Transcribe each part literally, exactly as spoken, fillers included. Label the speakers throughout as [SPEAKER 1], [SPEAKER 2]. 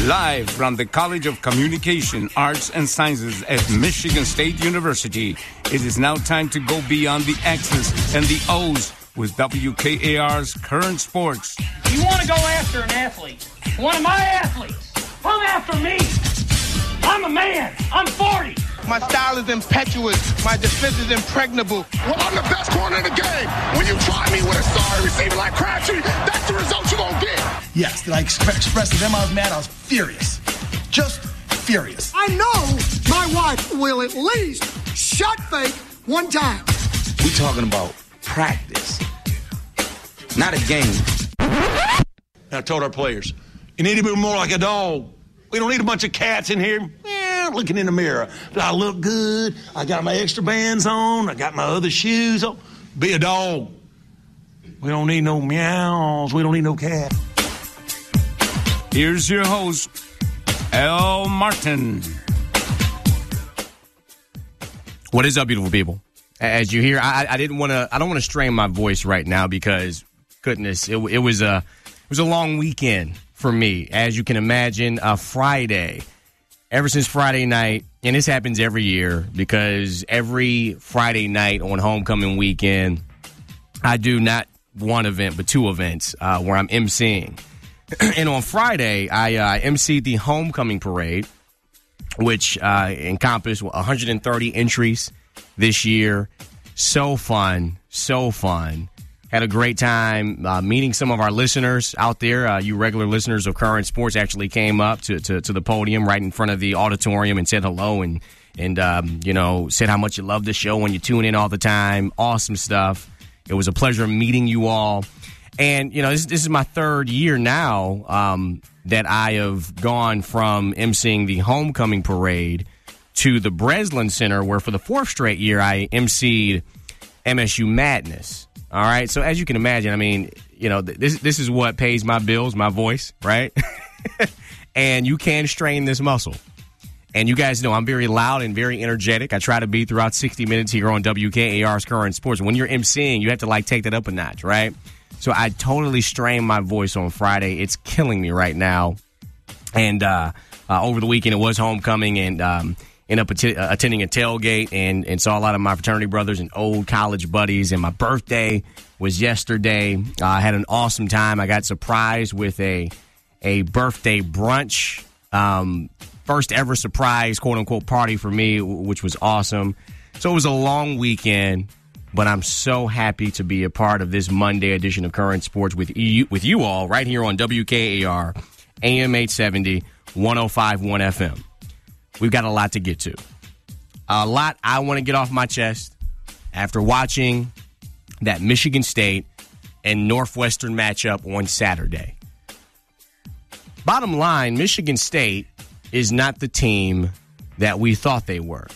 [SPEAKER 1] Live from the College of Communication, Arts, and Sciences at Michigan State University, it is now time to go beyond the X's and the O's with W K A R's Current Sports.
[SPEAKER 2] You want to go after an athlete, one of my athletes, come after me. I'm a man. I'm forty.
[SPEAKER 3] My style is impetuous. My defense is impregnable.
[SPEAKER 4] Well, I'm the best corner in the game. When you try me with a sorry receiver like Crabtree, that's the result you're going to get.
[SPEAKER 5] Yes, did I express, express to them I was mad? I was furious. Just furious.
[SPEAKER 6] I know my wife will at least shot fake one time.
[SPEAKER 7] We talking about practice, not a game.
[SPEAKER 8] I told our players, you need to be more like a dog. We don't need a bunch of cats in here eh, looking in the mirror. Do I look good? I got my extra bands on. I got my other shoes on. Be a dog. We don't need no meows. We don't need no cat.
[SPEAKER 1] Here's your host, Al Martin.
[SPEAKER 9] What is up, beautiful people? As you hear, I, I didn't want to. I don't want to strain my voice right now because, goodness, it, it was a it was a long weekend for me. As you can imagine, a Friday. Ever since Friday night, and this happens every year because every Friday night on homecoming weekend, I do not one event but two events uh, where I'm emceeing. And on Friday, I uh, emceed the homecoming parade, which uh, encompassed one hundred thirty entries this year. So fun, so fun. Had a great time uh, meeting some of our listeners out there. Uh, you regular listeners of Current Sports actually came up to, to, to the podium right in front of the auditorium and said hello and, and um, you know, said how much you love the show when you tune in all the time. Awesome stuff. It was a pleasure meeting you all. And, you know, this, this is my third year now um, that I have gone from emceeing the homecoming parade to the Breslin Center, where for the fourth straight year I emceed M S U Madness. All right. So as you can imagine, I mean, you know, this this is what pays my bills, my voice. Right. And you can strain this muscle. And you guys know I'm very loud and very energetic. I try to be throughout sixty minutes here on W K A R's Current Sports. When you're emceeing, you have to like take that up a notch. Right. So I totally strained my voice on Friday. It's killing me right now. And uh, uh, over the weekend, it was homecoming and um ended up att- uh, attending a tailgate and, and saw a lot of my fraternity brothers and old college buddies. And my birthday was yesterday. Uh, I had an awesome time. I got surprised with a a birthday brunch. Um, first ever surprise, quote-unquote, party for me, which was awesome. So it was a long weekend, but I'm so happy to be a part of this Monday edition of Current Sports with you, with you all right here on W K A R, A M eight seventy, one oh five point one F M. We've got a lot to get to. A lot I want to get off my chest after watching that Michigan State and Northwestern matchup on Saturday. Bottom line, Michigan State is not the team that we thought they were.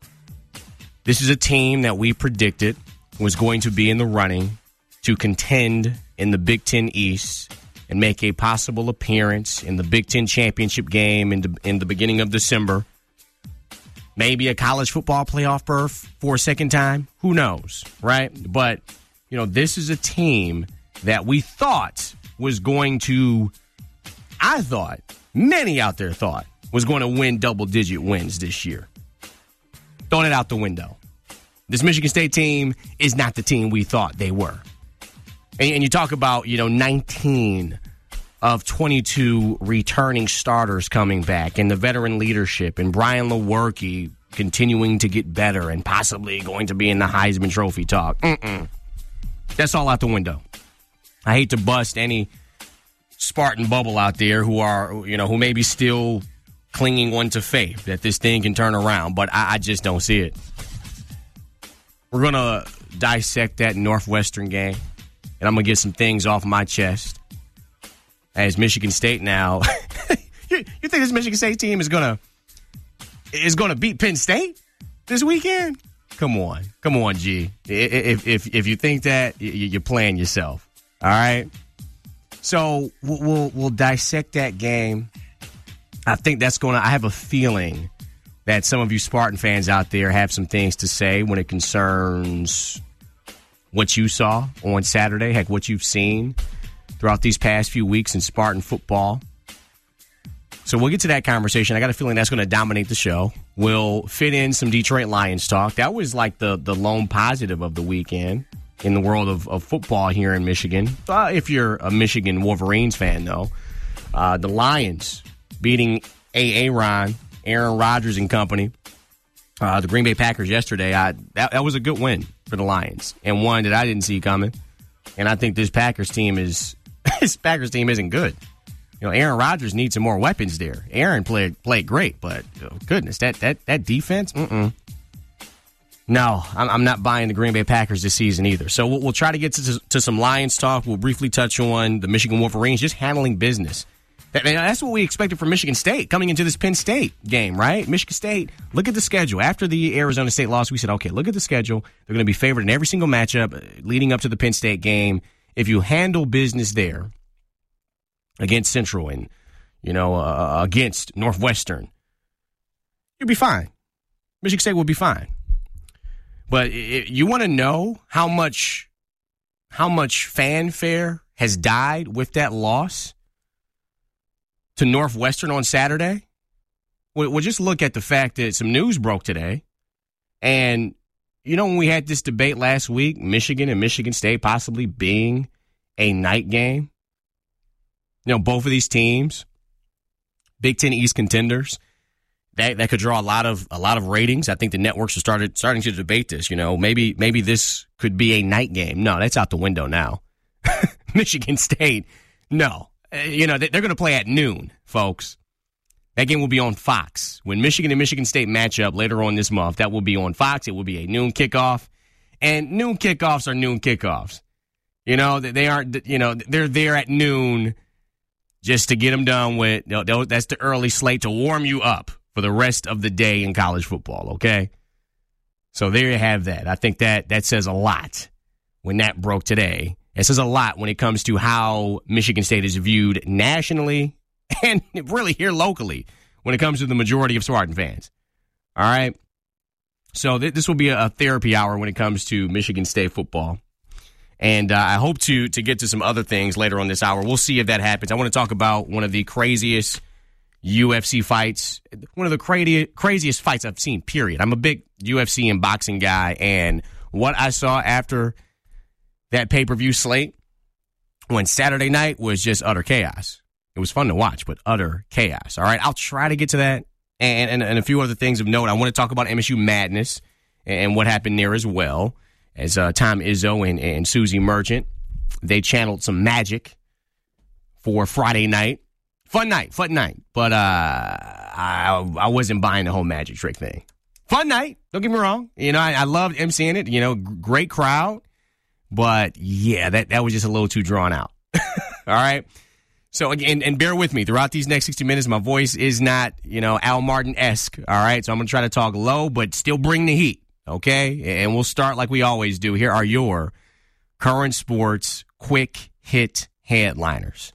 [SPEAKER 9] This is a team that we predicted was going to be in the running to contend in the Big Ten East and make a possible appearance in the Big Ten championship game in the, in the beginning of December. Maybe a college football playoff berth for a second time. Who knows, right? But, you know, this is a team that we thought was going to, I thought, many out there thought, was going to win double-digit wins this year. Throwing it out the window. This Michigan State team is not the team we thought they were. And, and you talk about, you know, nineteen of twenty-two returning starters coming back and the veteran leadership and Brian Lewerke continuing to get better and possibly going to be in the Heisman Trophy talk. Mm-mm. That's all out the window. I hate to bust any Spartan bubble out there who are, you know, who may be still clinging on to faith that this thing can turn around, but I, I just don't see it. We're going to dissect that Northwestern game, and I'm going to get some things off my chest. As Michigan State now, you, you think this Michigan State team is gonna is gonna beat Penn State this weekend? Come on, come on, G. If if if you think that, you're playing yourself. All right. So we'll we'll, we'll dissect that game. I think that's gonna. I have a feeling that some of you Spartan fans out there have some things to say when it concerns what you saw on Saturday. Heck, what you've seen throughout these past few weeks in Spartan football. So we'll get to that conversation. I got a feeling that's going to dominate the show. We'll fit in some Detroit Lions talk. That was like the, the lone positive of the weekend in the world of, of football here in Michigan. Uh, if you're a Michigan Wolverines fan, though, uh, the Lions beating Aaron, Aaron Rodgers and company, uh, the Green Bay Packers yesterday. I, that, that was a good win for the Lions, and one that I didn't see coming. And I think this Packers team is this Packers team isn't good. You know, Aaron Rodgers needs some more weapons there. Aaron played played great, but oh, goodness, that that that defense. Mm-mm. No, I'm, I'm not buying the Green Bay Packers this season either. So we'll, we'll try to get to, to some Lions talk. We'll briefly touch on the Michigan Wolverines just handling business. That, that's what we expected from Michigan State coming into this Penn State game, right? Michigan State, look at the schedule. After the Arizona State loss, we said, okay, look at the schedule. They're going to be favored in every single matchup leading up to the Penn State game. If you handle business there against Central and, you know, uh, against Northwestern, you'll be fine. Michigan State will be fine. But it, you want to know how much how much fanfare has died with that loss to Northwestern on Saturday? Well, well, just look at the fact that some news broke today. And, you know, when we had this debate last week, Michigan and Michigan State possibly being a night game, you know, both of these teams, Big Ten East contenders, that that could draw a lot of a lot of ratings. I think the networks are started starting to debate this. You know, maybe maybe this could be a night game. No, that's out the window now. Michigan State, no. Uh, you know, they're going to play at noon, folks. That game will be on Fox. When Michigan and Michigan State match up later on this month, that will be on Fox. It will be a noon kickoff. And noon kickoffs are noon kickoffs. You know, they aren't, you know, they're there at noon just to get them done with. You know, that's the early slate to warm you up for the rest of the day in college football, okay? So there you have that. I think that that says a lot when that broke today. It says a lot when it comes to how Michigan State is viewed nationally and really here locally when it comes to the majority of Spartan fans. All right? So th- this will be a therapy hour when it comes to Michigan State football. And uh, I hope to to get to some other things later on this hour. We'll see if that happens. I want to talk about one of the craziest U F C fights, one of the crazy, craziest fights I've seen, period. I'm a big U F C and boxing guy, and what I saw after that pay-per-view slate on Saturday night was just utter chaos. It was fun to watch, but utter chaos. All right, I'll try to get to that and, and, and a few other things of note. I want to talk about M S U Madness and what happened there as well, as uh, Tom Izzo and, and Susie Merchant, they channeled some magic for Friday night. Fun night, fun night. But uh, I, I wasn't buying the whole magic trick thing. Fun night, don't get me wrong. You know, I, I loved emceeing it. You know, great crowd. But, yeah, that, that was just a little too drawn out. All right? So, again, and bear with me. Throughout these next sixty minutes, my voice is not, you know, Al Martin-esque. All right? So I'm going to try to talk low, but still bring the heat. Okay? And we'll start like we always do. Here are your current sports quick hit headliners.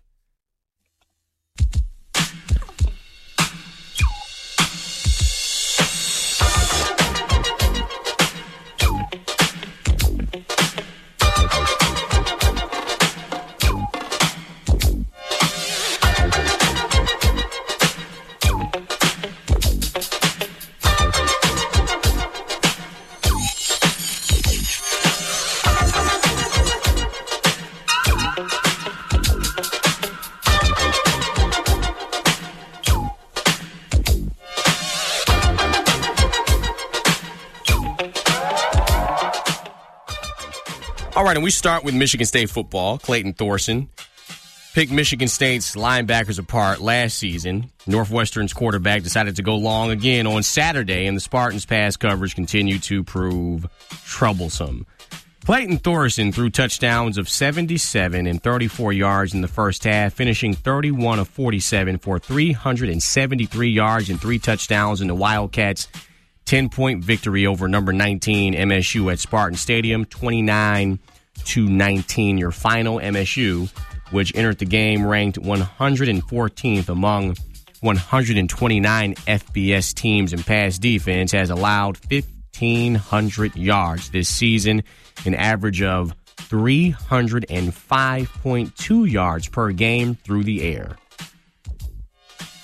[SPEAKER 9] All right, and we start with Michigan State football. Clayton Thorson picked Michigan State's linebackers apart last season. Northwestern's quarterback decided to go long again on Saturday, and the Spartans' pass coverage continued to prove troublesome. Clayton Thorson threw touchdowns of seventy-seven and thirty-four yards in the first half, finishing thirty-one of forty-seven for three hundred seventy-three yards and three touchdowns in the Wildcats' ten-point victory over number nineteen M S U at Spartan Stadium, twenty-nine to nineteen. Your final M S U, which entered the game ranked one hundred fourteenth among one hundred twenty-nine F B S teams in pass defense, has allowed fifteen hundred yards this season, an average of three hundred five point two yards per game through the air.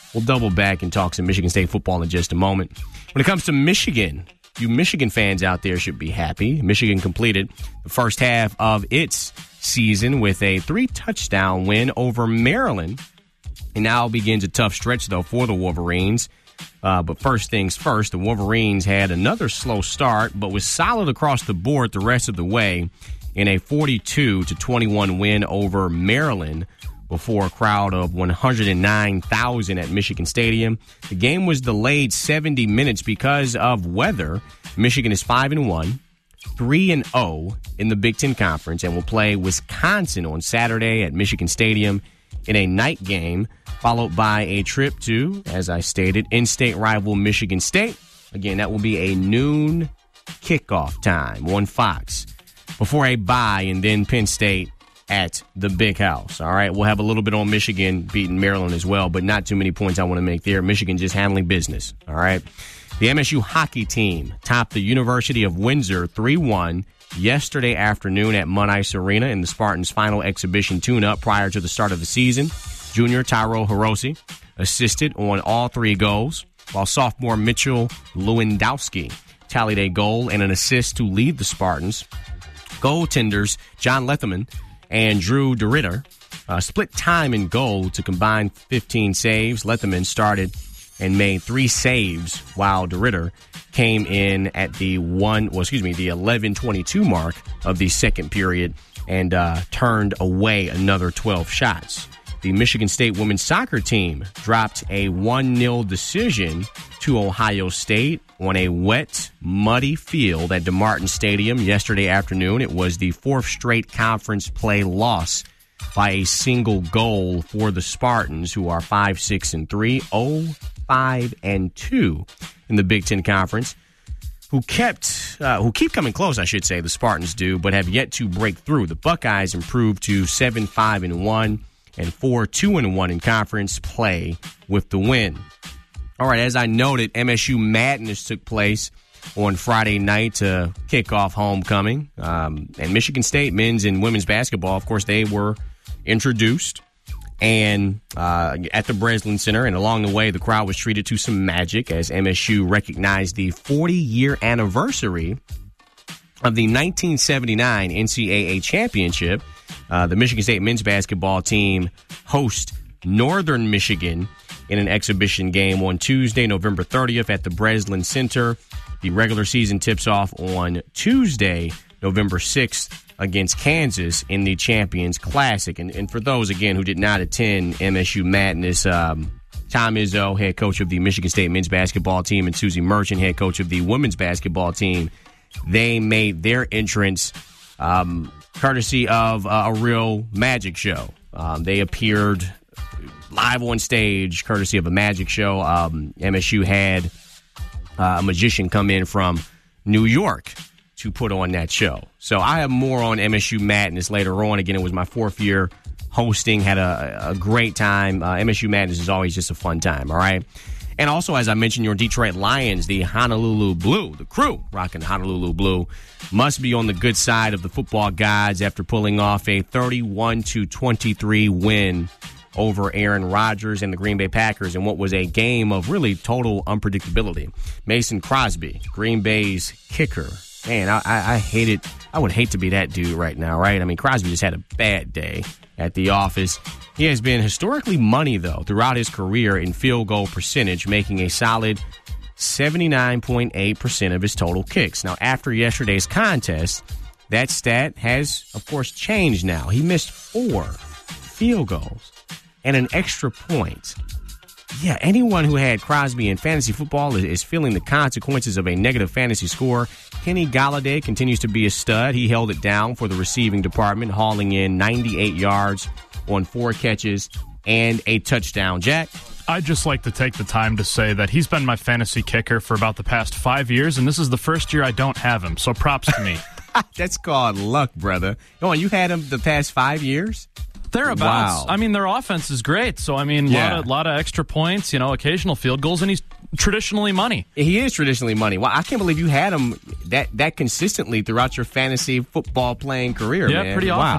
[SPEAKER 9] we'll double back and talk some Michigan State football in just a moment. When it comes to Michigan, you Michigan fans out there should be happy. Michigan completed the first half of its season with a three-touchdown win over Maryland. And now begins a tough stretch, though, for the Wolverines. Uh, but first things first, the Wolverines had another slow start, but was solid across the board the rest of the way in a forty-two to twenty-one win over Maryland before a crowd of one hundred nine thousand at Michigan Stadium. The game was delayed seventy minutes because of weather. Michigan is five and one, three and oh in the Big Ten Conference, and will play Wisconsin on Saturday at Michigan Stadium in a night game, followed by a trip to, as I stated, in-state rival Michigan State. Again, that will be a noon kickoff time on Fox before a bye, and then Penn State at the Big House. All right, we'll have a little bit on Michigan beating Maryland as well, but not too many points I want to make there. Michigan just handling business. All right. The M S U hockey team topped the University of Windsor three one yesterday afternoon at Mud Ice Arena in the Spartans' final exhibition tune-up prior to the start of the season. Junior Tyro Hiroshi assisted on all three goals, while sophomore Mitchell Lewandowski tallied a goal and an assist to lead the Spartans. Goaltenders John Letherman and Drew DeRitter uh, split time in goal to combine fifteen saves. Letherman started and made three saves, while DeRitter came in at the one, well, excuse me, the eleven twenty-two mark of the second period and uh, turned away another twelve shots. The Michigan State women's soccer team dropped a one nil decision to Ohio State on a wet, muddy field at DeMartin Stadium yesterday afternoon. It was the fourth straight conference play loss by a single goal for the Spartans, who are five six and three, oh five and two in the Big Ten Conference, who kept, uh, who keep coming close, I should say, the Spartans do, but have yet to break through. The Buckeyes improved to seven five and one and four two and one in conference play with the win. All right, as I noted, M S U Madness took place on Friday night to kick off homecoming. Um, and Michigan State men's and women's basketball, of course, they were introduced and uh, at the Breslin Center. And along the way, the crowd was treated to some magic as M S U recognized the forty-year anniversary of the nineteen seventy-nine N C double A championship. Uh, the Michigan State men's basketball team host Northern Michigan in an exhibition game on Tuesday, November thirtieth at the Breslin Center. The regular season tips off on Tuesday, November sixth against Kansas in the Champions Classic. And, and for those, again, who did not attend M S U Madness, um, Tom Izzo, head coach of the Michigan State men's basketball team, and Susie Merchant, head coach of the women's basketball team, they made their entrance um, courtesy of uh, a real magic show. Um, they appeared live on stage, courtesy of a magic show. Um, M S U had uh, a magician come in from New York to put on that show. So I have more on M S U Madness later on. Again, it was my fourth year hosting. Had a, a great time. Uh, M S U Madness is always just a fun time, all right? And also, as I mentioned, your Detroit Lions, the Honolulu Blue, the crew rocking Honolulu Blue, must be on the good side of the football gods after pulling off a thirty-one to twenty-three win over Aaron Rodgers and the Green Bay Packers in what was a game of really total unpredictability. Mason Crosby, Green Bay's kicker. Man, I, I, I hate it. I would hate to be that dude right now, right? I mean, Crosby just had a bad day at the office. He has been historically money, though, throughout his career in field goal percentage, making a solid seventy-nine point eight percent of his total kicks. Now, after yesterday's contest, that stat has, of course, changed now. He missed four field goals and an extra point. Yeah, anyone who had Crosby in fantasy football is, is feeling the consequences of a negative fantasy score. Kenny Golladay continues to be a stud. He held it down for the receiving department, hauling in ninety-eight yards on four catches and a touchdown. Jack?
[SPEAKER 10] I'd just like to take the time to say that he's been my fantasy kicker for about the past five years, and this is the first year I don't have him, so props to me.
[SPEAKER 9] That's called luck, brother. Go on, you had him the past five years?
[SPEAKER 10] Thereabouts.
[SPEAKER 9] Wow.
[SPEAKER 10] I mean, their offense is great. So, I mean, a
[SPEAKER 9] Yeah.
[SPEAKER 10] lot, of, lot of extra points, you know, occasional field goals, and he's traditionally money.
[SPEAKER 9] He is traditionally money. Well, I can't believe you had him that, that consistently throughout your fantasy football playing career,
[SPEAKER 10] Yeah,
[SPEAKER 9] man.
[SPEAKER 10] pretty often.
[SPEAKER 9] Wow.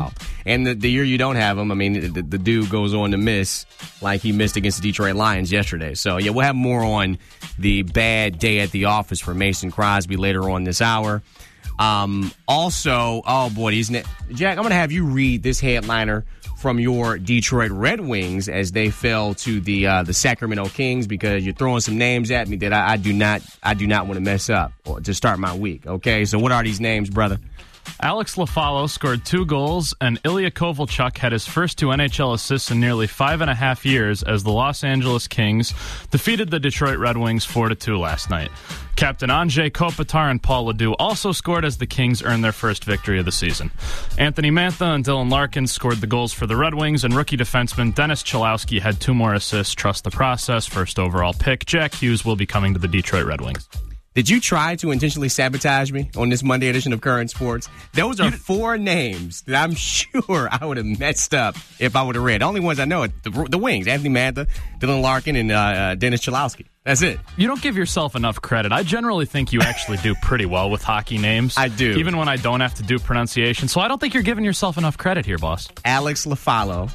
[SPEAKER 9] And the, the year you don't have him, I mean, the, the dude goes on to miss like he missed against the Detroit Lions yesterday. So, yeah, we'll have more on the bad day at the office for Mason Crosby later on this hour. Um, also, oh, boy, isn't it? Jack, I'm going to have you read this headliner from your Detroit Red Wings as they fell to the uh, the Sacramento Kings, because you're throwing some names at me that I, I do not I do not want to mess up or to start my week. Okay, so what are these names, brother?
[SPEAKER 10] Alex Lafalo scored two goals, and Ilya Kovalchuk had his first two N H L assists in nearly five and a half years as the Los Angeles Kings defeated the Detroit Red Wings four to two last night. Captain Andrzej Kopitar and Paul Ledoux also scored as the Kings earned their first victory of the season. Anthony Mantha and Dylan Larkin scored the goals for the Red Wings, and rookie defenseman Dennis Cholowski had two more assists. Trust the process. First overall pick, Jack Hughes will be coming to the Detroit Red Wings.
[SPEAKER 9] Did you try to intentionally sabotage me on this Monday edition of Current Sports? Those are four names that I'm sure I would have messed up if I would have read. The only ones I know are the, the Wings, Anthony Mantha, Dylan Larkin, and uh, uh, Dennis Cholowski. That's it.
[SPEAKER 10] You don't give yourself enough credit. I generally think you actually do pretty well with hockey names.
[SPEAKER 9] I do.
[SPEAKER 10] Even when I don't have to do pronunciation. So I don't think you're giving yourself enough credit here, boss.
[SPEAKER 9] Alex Lafalo,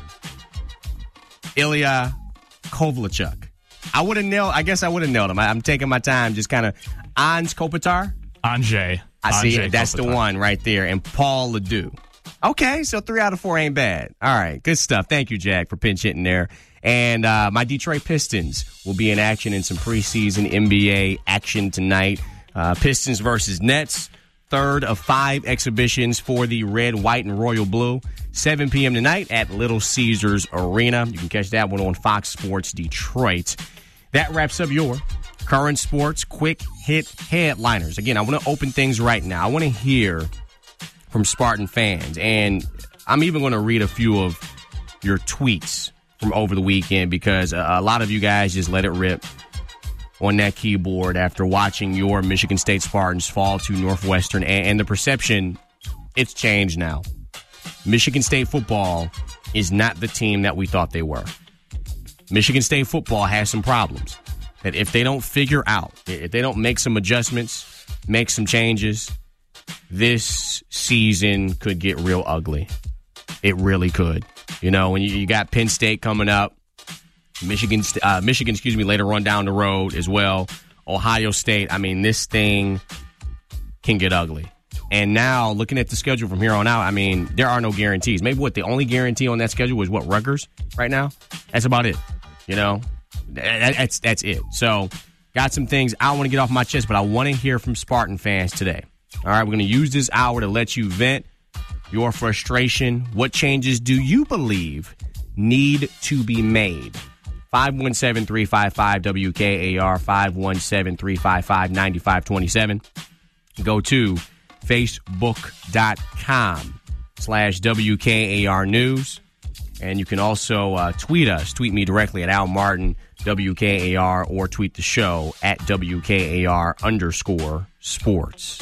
[SPEAKER 9] Ilya Kovalchuk. I would have nailed, I guess I would have nailed him. I, I'm taking my time, just kind of. Anz Kopitar?
[SPEAKER 10] Anjay.
[SPEAKER 9] I see.
[SPEAKER 10] Anjay
[SPEAKER 9] That's
[SPEAKER 10] Kopitar.
[SPEAKER 9] The one right there. And Paul Ledoux. Okay, so three out of four ain't bad. All right, good stuff. Thank you, Jack, for pinch hitting there. And uh, my Detroit Pistons will be in action in some preseason N B A action tonight. Uh, Pistons versus Nets. Third of five exhibitions for the red, white, and royal blue. seven p.m. tonight at Little Caesars Arena. You can catch that one on Fox Sports Detroit. That wraps up your Current Sports Quick Hit Headliners. Again, I want to open things right now. I want to hear from Spartan fans. And I'm even going to read a few of your tweets from over the weekend, because a, a lot of you guys just let it rip on that keyboard after watching your Michigan State Spartans fall to Northwestern. And, and the perception, it's changed now. Michigan State football is not the team that we thought they were. Michigan State football has some problems that if they don't figure out, if they don't make some adjustments, make some changes, this season could get real ugly. It really could. You know, when you, you got Penn State coming up, Michigan, uh, Michigan, excuse me, later on down the road as well, Ohio State. I mean, this thing can get ugly. And now, looking at the schedule from here on out, I mean, there are no guarantees. Maybe what the only guarantee on that schedule is what, Rutgers right now? That's about it. You know, that, that's that's it. So, got some things I want to get off my chest, but I want to hear from Spartan fans today. All right, we're going to use this hour to let you vent your frustration. What changes do you believe need to be made? five one seven, three five five, W K A R, five one seven, three five five, nine five two seven. Go to facebook.com slash WKAR News. And you can also uh, tweet us. Tweet me directly at Al Martin, W K A R, or tweet the show at W K A R underscore sports.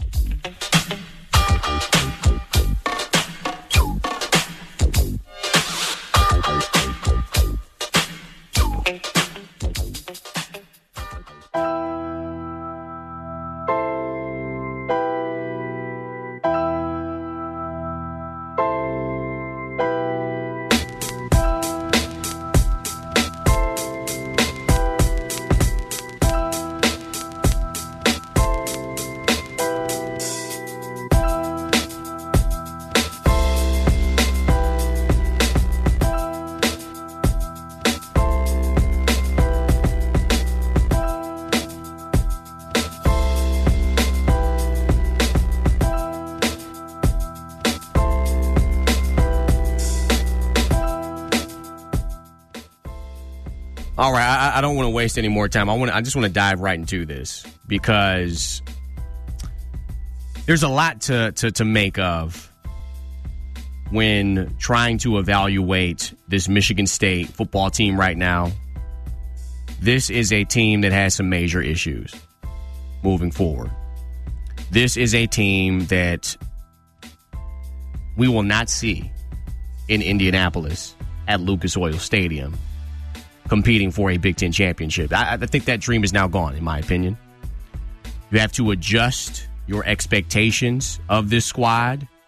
[SPEAKER 9] All right, I, I don't want to waste any more time. I want. I just want to dive right into this because there's a lot to, to, to make of when trying to evaluate this Michigan State football team right now. This is a team that has some major issues moving forward. This is a team that we will not see in Indianapolis at Lucas Oil Stadium competing for a Big Ten championship. I, I think that dream is now gone, in my opinion. You have to adjust your expectations of this squad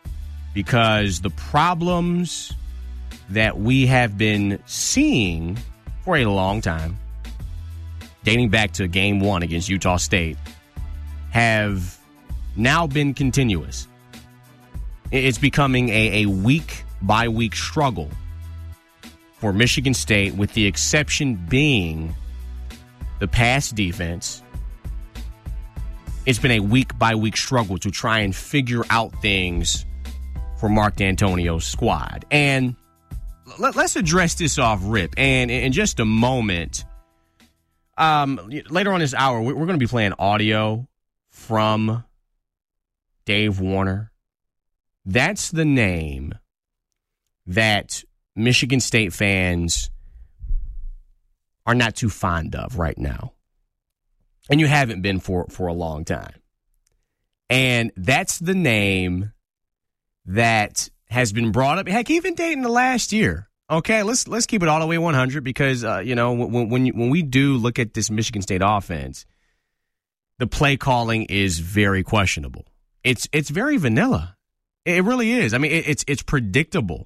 [SPEAKER 9] because the problems that we have been seeing for a long time, dating back to game one against Utah State, have now been continuous. It's becoming a, a week-by-week struggle for Michigan State, with the exception being the pass defense. It's been a week-by-week struggle to try and figure out things for Mark D'Antonio's squad. And let, let's address this off rip. And in just a moment, um, later on this hour, we're going to be playing audio from Dave Warner. That's the name that Michigan State fans are not too fond of right now. And you haven't been for, for a long time. And that's the name that has been brought up, heck, even dating the last year. Okay, let's let's keep it all the way one hundred, because uh, you know when when you, when we do look at this Michigan State offense, the play calling is very questionable. It's it's very vanilla. It really is. I mean, it, it's it's predictable.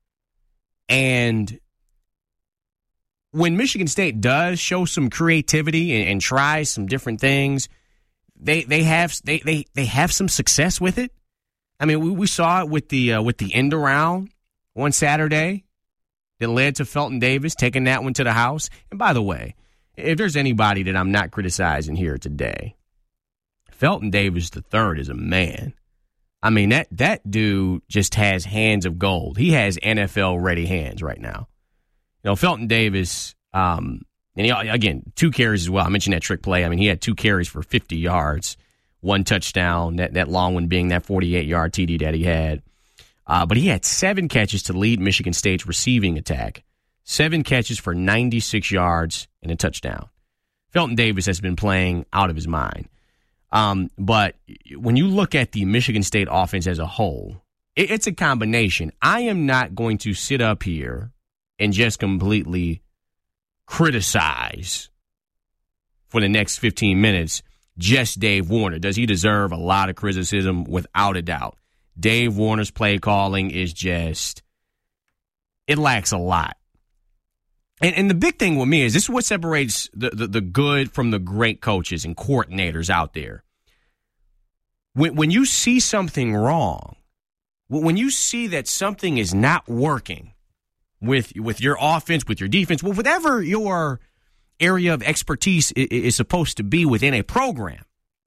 [SPEAKER 9] And when Michigan State does show some creativity and, and try some different things, they they have they they they have some success with it. I mean, we, we saw it with the uh, with the end around one Saturday that led to Felton Davis taking that one to the house. And by the way, if there's anybody that I'm not criticizing here today, Felton Davis the third is a man. I mean, that that dude just has hands of gold. He has N F L-ready hands right now. You know, Felton Davis, um, and he, again, two carries as well. I mentioned that trick play. I mean, he had two carries for fifty yards, one touchdown, that, that long one being that forty-eight-yard T D that he had. Uh, but he had seven catches to lead Michigan State's receiving attack, seven catches for ninety-six yards and a touchdown. Felton Davis has been playing out of his mind. Um, but when you look at the Michigan State offense as a whole, it, it's a combination. I am not going to sit up here and just completely criticize for the next fifteen minutes just Dave Warner. Does he deserve a lot of criticism? Without a doubt. Dave Warner's play calling is just, it lacks a lot. And and the big thing with me is this is what separates the, the, the good from the great coaches and coordinators out there. When when you see something wrong, when you see that something is not working with with your offense, with your defense, with whatever your area of expertise is, is supposed to be within a program,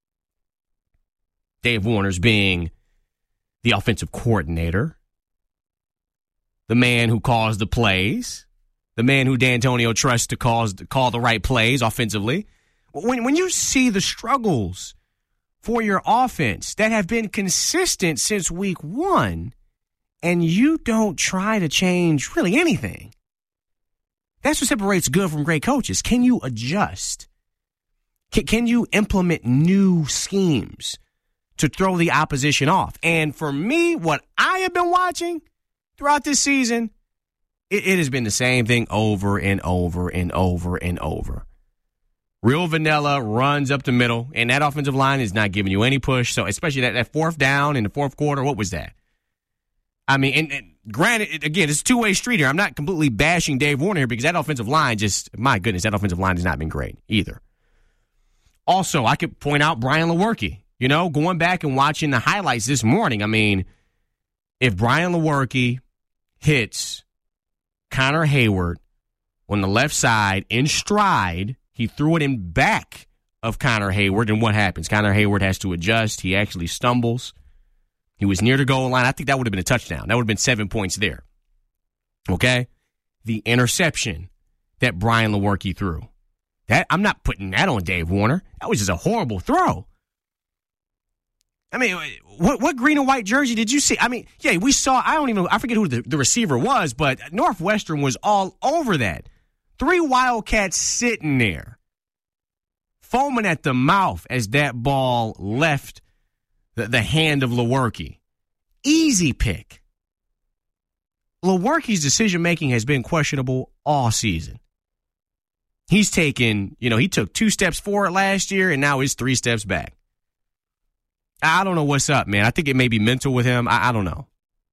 [SPEAKER 9] Dave Warner's being the offensive coordinator, the man who calls the plays, the man who D'Antonio trusts to cause, call the right plays offensively. When, when you see the struggles for your offense that have been consistent since week one, and you don't try to change really anything, that's what separates good from great coaches. Can you adjust? Can, can you implement new schemes to throw the opposition off? And for me, what I have been watching throughout this season, it, it has been the same thing over and over and over and over. Real vanilla, runs up the middle, and that offensive line is not giving you any push. So especially that, that fourth down in the fourth quarter, what was that? I mean, and, and granted, again, it's a two-way street here. I'm not completely bashing Dave Warner here because that offensive line just, my goodness, that offensive line has not been great either. Also, I could point out Brian Lewerke. You know, going back and watching the highlights this morning, I mean, if Brian Lewerke hits Connor Hayward on the left side in stride, he threw it in back of Connor Hayward, and what happens? Connor Hayward has to adjust. He actually stumbles. He was near the goal line. I think that would have been a touchdown. That would have been seven points there. Okay? The interception that Brian Lewerke threw. That I'm not putting that on Dave Warner. That was just a horrible throw. I mean, what what green and white jersey did you see? I mean, yeah, we saw, I don't even, I forget who the, the receiver was, but Northwestern was all over that. Three Wildcats sitting there, foaming at the mouth as that ball left the, the hand of Lewerke. Easy pick. Lewerke's decision-making has been questionable all season. He's taken, you know, he took two steps forward last year, and now he's three steps back. I don't know what's up, man. I think it may be mental with him. I, I don't know.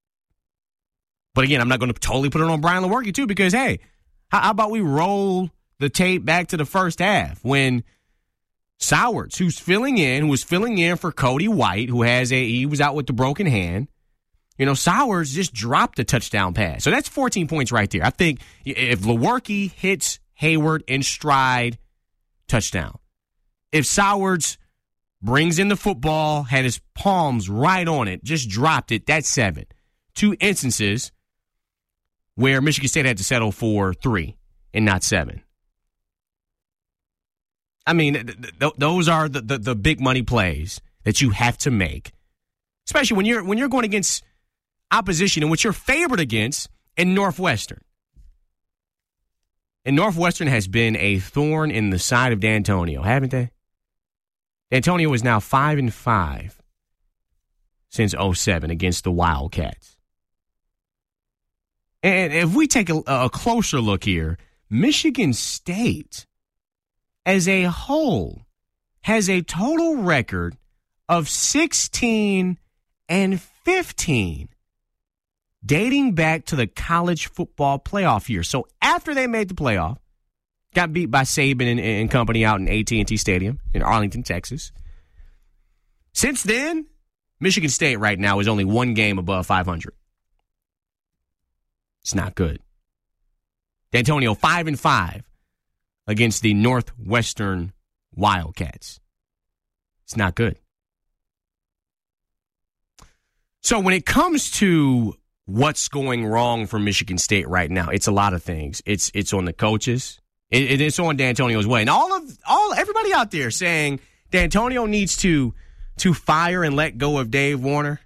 [SPEAKER 9] But again, I'm not going to totally put it on Brian Lewerke too, because hey, how, how about we roll the tape back to the first half when Sowards, who's filling in, who was filling in for Cody White, who has a he was out with the broken hand. You know, Sowards just dropped a touchdown pass. So that's fourteen points right there. I think if Lewerke hits Hayward in stride, touchdown. If Sowards brings in the football, had his palms right on it, just dropped it, that's seven. Two instances where Michigan State had to settle for three and not seven. I mean, th- th- those are the, the, the big money plays that you have to make, especially when you're when you're going against opposition and what you're favored against in Northwestern. And Northwestern has been a thorn in the side of D'Antonio, haven't they? D'Antonio is now five and five since oh seven against the Wildcats. And if we take a, a closer look here, Michigan State as a whole has a total record of sixteen and fifteen dating back to the college football playoff year. So after they made the playoff, got beat by Saban and, and company out in A T and T Stadium in Arlington, Texas. Since then, Michigan State right now is only one game above five hundred. It's not good. D'Antonio five and five against the Northwestern Wildcats. It's not good. So when it comes to what's going wrong for Michigan State right now, it's a lot of things. It's it's on the coaches. It, it's on D'Antonio's way, and all of all everybody out there saying D'Antonio needs to to fire and let go of Dave Warner.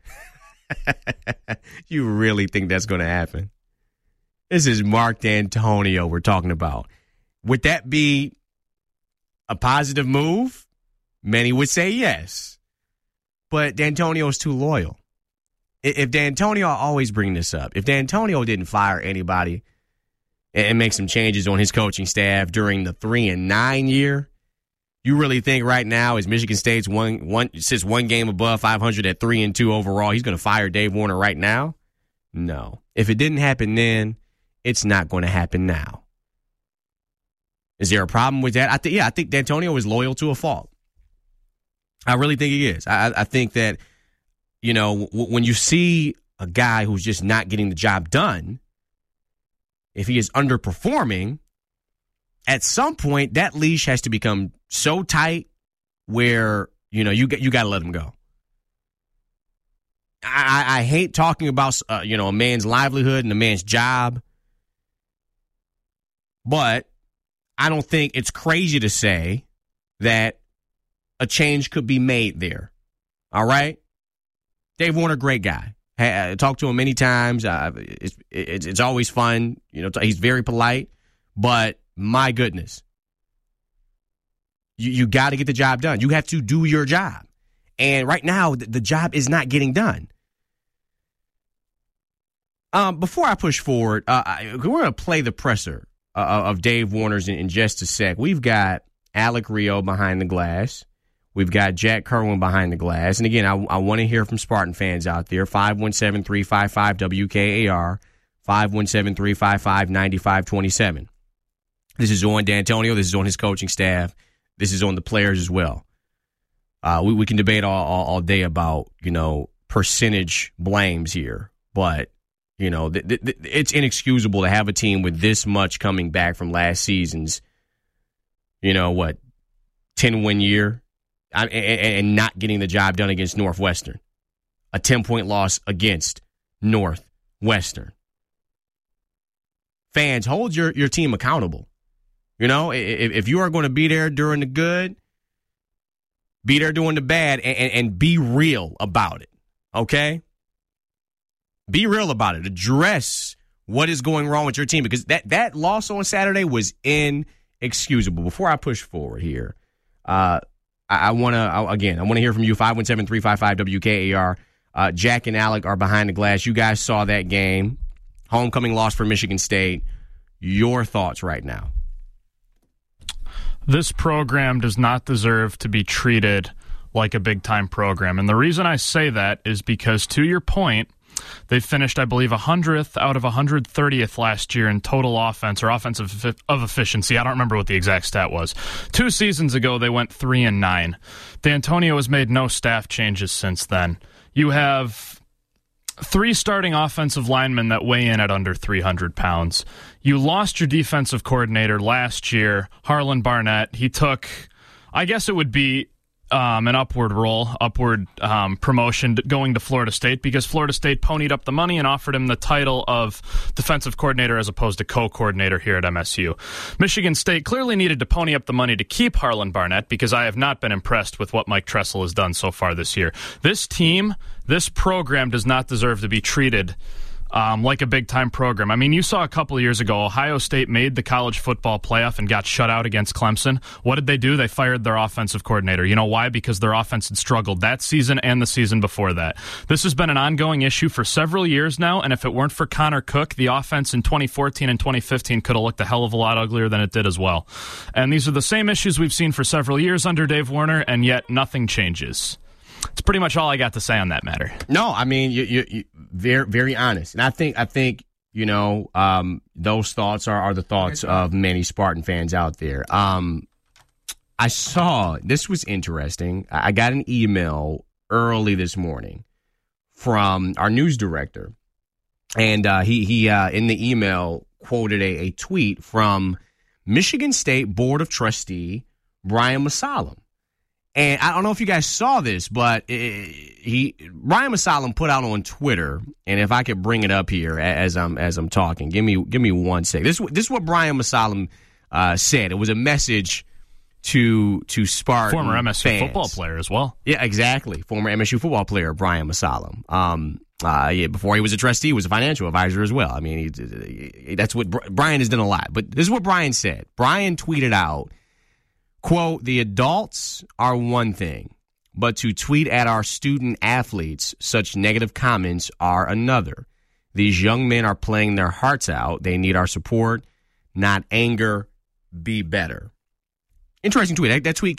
[SPEAKER 9] You really think that's going to happen? This is Mark D'Antonio we're talking about. Would that be a positive move? Many would say yes, but D'Antonio's too loyal. If D'Antonio, I always bring this up, if D'Antonio didn't fire anybody and make some changes on his coaching staff during the three and nine year, you really think right now, as Michigan State's one one sits one game above five hundred at three and two overall, he's going to fire Dave Warner right now? No. If it didn't happen then, it's not going to happen now. Is there a problem with that? I think yeah, I think D'Antonio is loyal to a fault. I really think he is. I, I think that, you know, w- when you see a guy who's just not getting the job done, if he is underperforming, at some point that leash has to become so tight where, you know, you got you got to let him go. I, I hate talking about, uh, you know, a man's livelihood and a man's job, but I don't think it's crazy to say that a change could be made there. All right? Dave Warner, great guy. I talked to him many times. Uh, it's, it's, it's always fun. You know, he's very polite, but my goodness, you, you got to get the job done. You have to do your job. And right now, the, the job is not getting done. Um, before I push forward, uh, I, we're going to play the presser uh, of Dave Warner's in, in just a sec. We've got Alec Rio behind the glass. We've got Jack Kerwin behind the glass. And again, I, I want to hear from Spartan fans out there. five one seven, three five five, W K A R, five one seven, three five five, nine five two seven. This is on D'Antonio. This is on his coaching staff. This is on the players as well. Uh, we, we can debate all, all, all day about, you know, percentage blames here. But, you know, th- th- it's inexcusable to have a team with this much coming back from last season's, you know, what, ten-win year. And not getting the job done against Northwestern. A ten-point loss against Northwestern. Fans, hold your, your team accountable. You know, if, if you are going to be there during the good, be there doing the bad, and, and, and be real about it. Okay? Be real about it. Address what is going wrong with your team, because that, that loss on Saturday was inexcusable. Before I push forward here, uh, I want to, again, I want to hear from you, five one seven, three five five, W K A R. Uh, Jack and Alec are behind the glass. You guys saw that game. Homecoming loss for Michigan State. Your thoughts right now?
[SPEAKER 10] This program does not deserve to be treated like a big-time program. And the reason I say that is because, to your point, They finished, I believe, one hundredth out of one hundred thirtieth last year in total offense or offensive of efficiency. I don't remember what the exact stat was. Two seasons ago, they went three and nine. D'Antonio has made no staff changes since then. You have three starting offensive linemen that weigh in at under three hundred pounds. You lost your defensive coordinator last year, Harlan Barnett. He took, I guess it would be um, an upward roll, upward um, promotion going to Florida State because Florida State ponied up the money and offered him the title of defensive coordinator as opposed to co-coordinator here at M S U. Michigan State clearly needed to pony up the money to keep Harlan Barnett because I have not been impressed with what Mike Tressel has done so far this year. This team, this program does not deserve to be treated Um, like a big-time program. I mean, you saw a couple of years ago, Ohio State made the college football playoff and got shut out against Clemson. What did they do? They fired their offensive coordinator. You know why? Because their offense had struggled that season and the season before that. This has been an ongoing issue for several years now, and if it weren't for Connor Cook, the offense in twenty fourteen and twenty fifteen could have looked a hell of a lot uglier than it did as well. And these are the same issues we've seen for several years under Dave Warner, and yet nothing changes. It's pretty much all I got to say on that matter.
[SPEAKER 9] No, I mean, you, you, you very, very honest, and I think, I think, you know, um, those thoughts are, are the thoughts of many Spartan fans out there. Um, I saw this was interesting. I got an email early this morning from our news director, and uh, he he uh, in the email quoted a, a tweet from Michigan State Board of Trustee Brian Masalam. And I don't know if you guys saw this, but it, he Brian Masalam put out on Twitter, and if I could bring it up here as I'm as I'm talking, give me give me one second. This this is what Brian Masalam uh, said. It was a message to to Spartan
[SPEAKER 10] former M S U
[SPEAKER 9] fans.
[SPEAKER 10] Football player as well.
[SPEAKER 9] Yeah, exactly. Former M S U football player Brian Masalam. Um, uh, yeah, before he was a trustee, he was a financial advisor as well. I mean, he, he, that's what Brian has done a lot. But this is what Brian said. Brian tweeted out, quote, "The adults are one thing, but to tweet at our student athletes such negative comments are another. These young men are playing their hearts out. They need our support, not anger. Be better." Interesting tweet. That, that tweet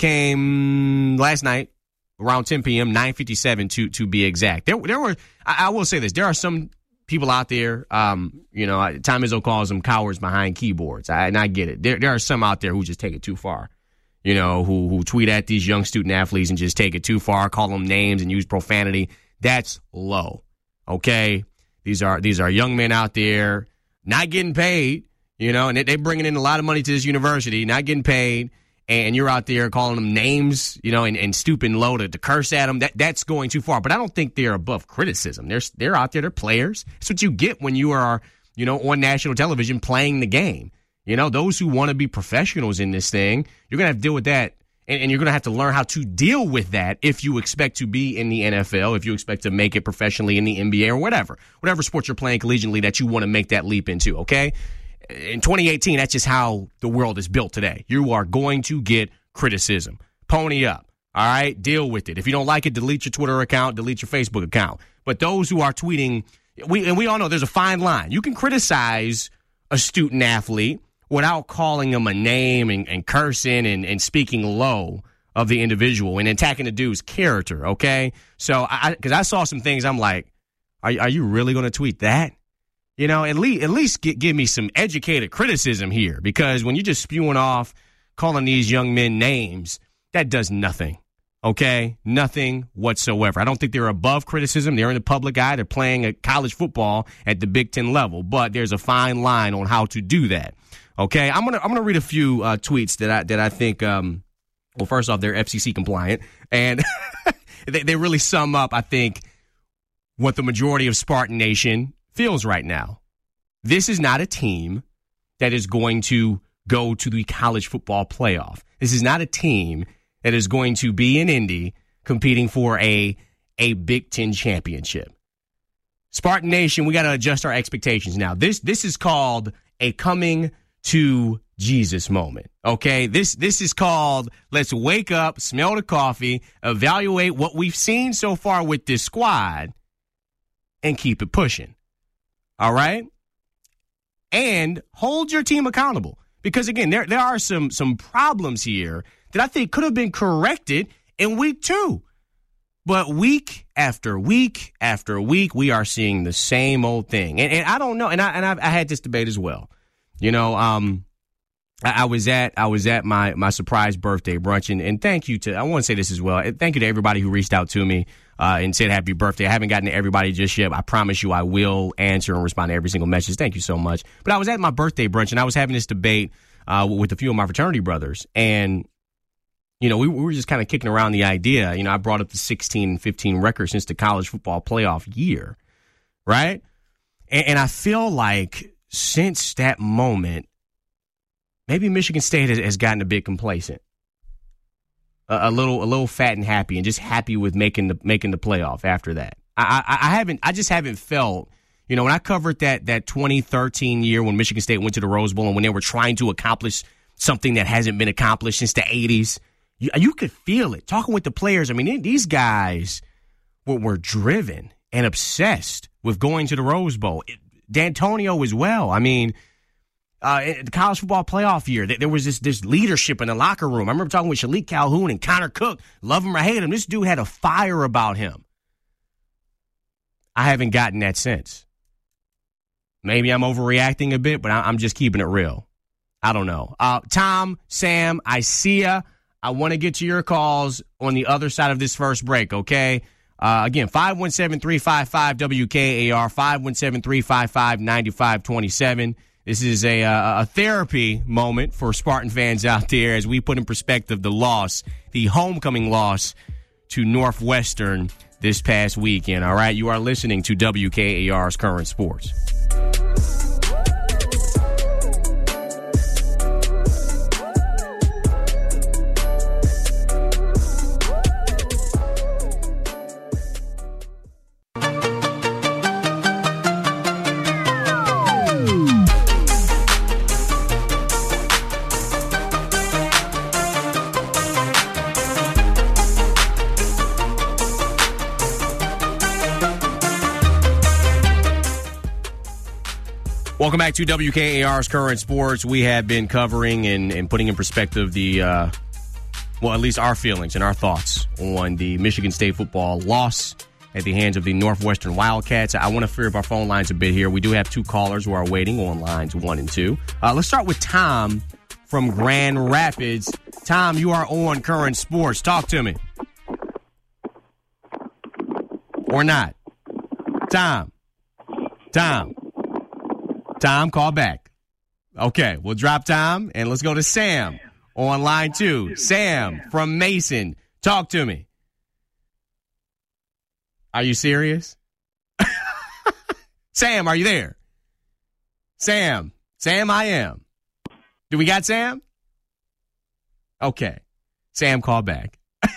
[SPEAKER 9] came last night around ten p.m., nine fifty-seven to to be exact. There, there were. I, I will say this. There are some people out there, um, you know, Tom Izzo calls them cowards behind keyboards. I, and I get it. There, there are some out there who just take it too far. You know, who who tweet at these young student athletes and just take it too far, call them names and use profanity. That's low. Okay? These are these are young men out there not getting paid, you know, and they, they're bringing in a lot of money to this university, not getting paid, and you're out there calling them names, you know, and, and stooping low to, to curse at them. That that's going too far. But I don't think they're above criticism. They're they're out there. They're players. That's what you get when you are, you know, on national television playing the game. You know, those who want to be professionals in this thing, you're going to have to deal with that, and, and you're going to have to learn how to deal with that if you expect to be in the N F L, if you expect to make it professionally in the N B A or whatever, whatever sport you're playing collegiately that you want to make that leap into, okay? In twenty eighteen, that's just how the world is built today. You are going to get criticism. Pony up, all right? Deal with it. If you don't like it, delete your Twitter account, delete your Facebook account. But those who are tweeting, we and we all know there's a fine line. You can criticize a student athlete without calling them a name and, and cursing and, and speaking low of the individual and attacking the dude's character, okay? So, I because I, I saw some things, I'm like, are, are you really going to tweet that? You know, at least, at least get, give me some educated criticism here, because when you're just spewing off, calling these young men names, that does nothing, okay? Nothing whatsoever. I don't think they're above criticism. They're in the public eye. They're playing a college football at the Big Ten level, but there's a fine line on how to do that. Okay, I'm gonna I'm gonna read a few uh, tweets that I that I think. Um, well, first off, they're F C C compliant, and they, they really sum up, I think, what the majority of Spartan Nation feels right now. This is not a team that is going to go to the college football playoff. This is not a team that is going to be in Indy competing for a a Big Ten championship. Spartan Nation, we got to adjust our expectations now. This this is called a coming to Jesus moment, okay? This this is called, let's wake up, smell the coffee, evaluate what we've seen so far with this squad, and keep it pushing, all right? And hold your team accountable, because, again, there, there are some, some problems here that I think could have been corrected in week two. But week after week after week, we are seeing the same old thing. And, and I don't know. And I and I've, I had this debate as well. You know, um, I, I was at I was at my my surprise birthday brunch, and, and thank you to I want to say this as well. Thank you to everybody who reached out to me uh, and said happy birthday. I haven't gotten to everybody just yet. I promise you, I will answer and respond to every single message. Thank you so much. But I was at my birthday brunch, and I was having this debate uh, with a few of my fraternity brothers, and you know, we, we were just kind of kicking around the idea. You know, I brought up the sixteen and fifteen record since the college football playoff year, right? And, and I feel like since that moment, maybe Michigan State has, has gotten a bit complacent, a, a little, a little fat and happy, and just happy with making the making the playoff. After that, I, I, I haven't, I just haven't felt. You know, when I covered that that twenty thirteen year when Michigan State went to the Rose Bowl and when they were trying to accomplish something that hasn't been accomplished since the eighties. You, you could feel it. Talking with the players, I mean, these guys were, were driven and obsessed with going to the Rose Bowl. D'Antonio as well. I mean, uh, the college football playoff year, there was this, this leadership in the locker room. I remember talking with Shalik Calhoun and Connor Cook. Love him or hate him, this dude had a fire about him. I haven't gotten that sense. Maybe I'm overreacting a bit, but I'm just keeping it real. I don't know. Uh, Tom, Sam, I see ya. I want to get to your calls on the other side of this first break, okay? Uh, again, five one seven, three five five, W K A R, five one seven, three five five, nine five two seven. This is a, a, a therapy moment for Spartan fans out there as we put in perspective the loss, the homecoming loss to Northwestern this past weekend, all right? You are listening to W K A R's Current Sports. Welcome back to W K A R's Current Sports. We have been covering and, and putting in perspective the, uh, well, at least our feelings and our thoughts on the Michigan State football loss at the hands of the Northwestern Wildcats. I want to free up our phone lines a bit here. We do have two callers who are waiting on lines one and two. Uh, let's start with Tom from Grand Rapids. Tom, you are on Current Sports. Talk to me. Or not. Tom. Tom. Tom, call back. Okay, we'll drop Tom, and let's go to Sam on line two. Sam from Mason, talk to me. Are you serious? Sam, are you there? Sam. Sam, I am. Do we got Sam? Okay. Sam, call back.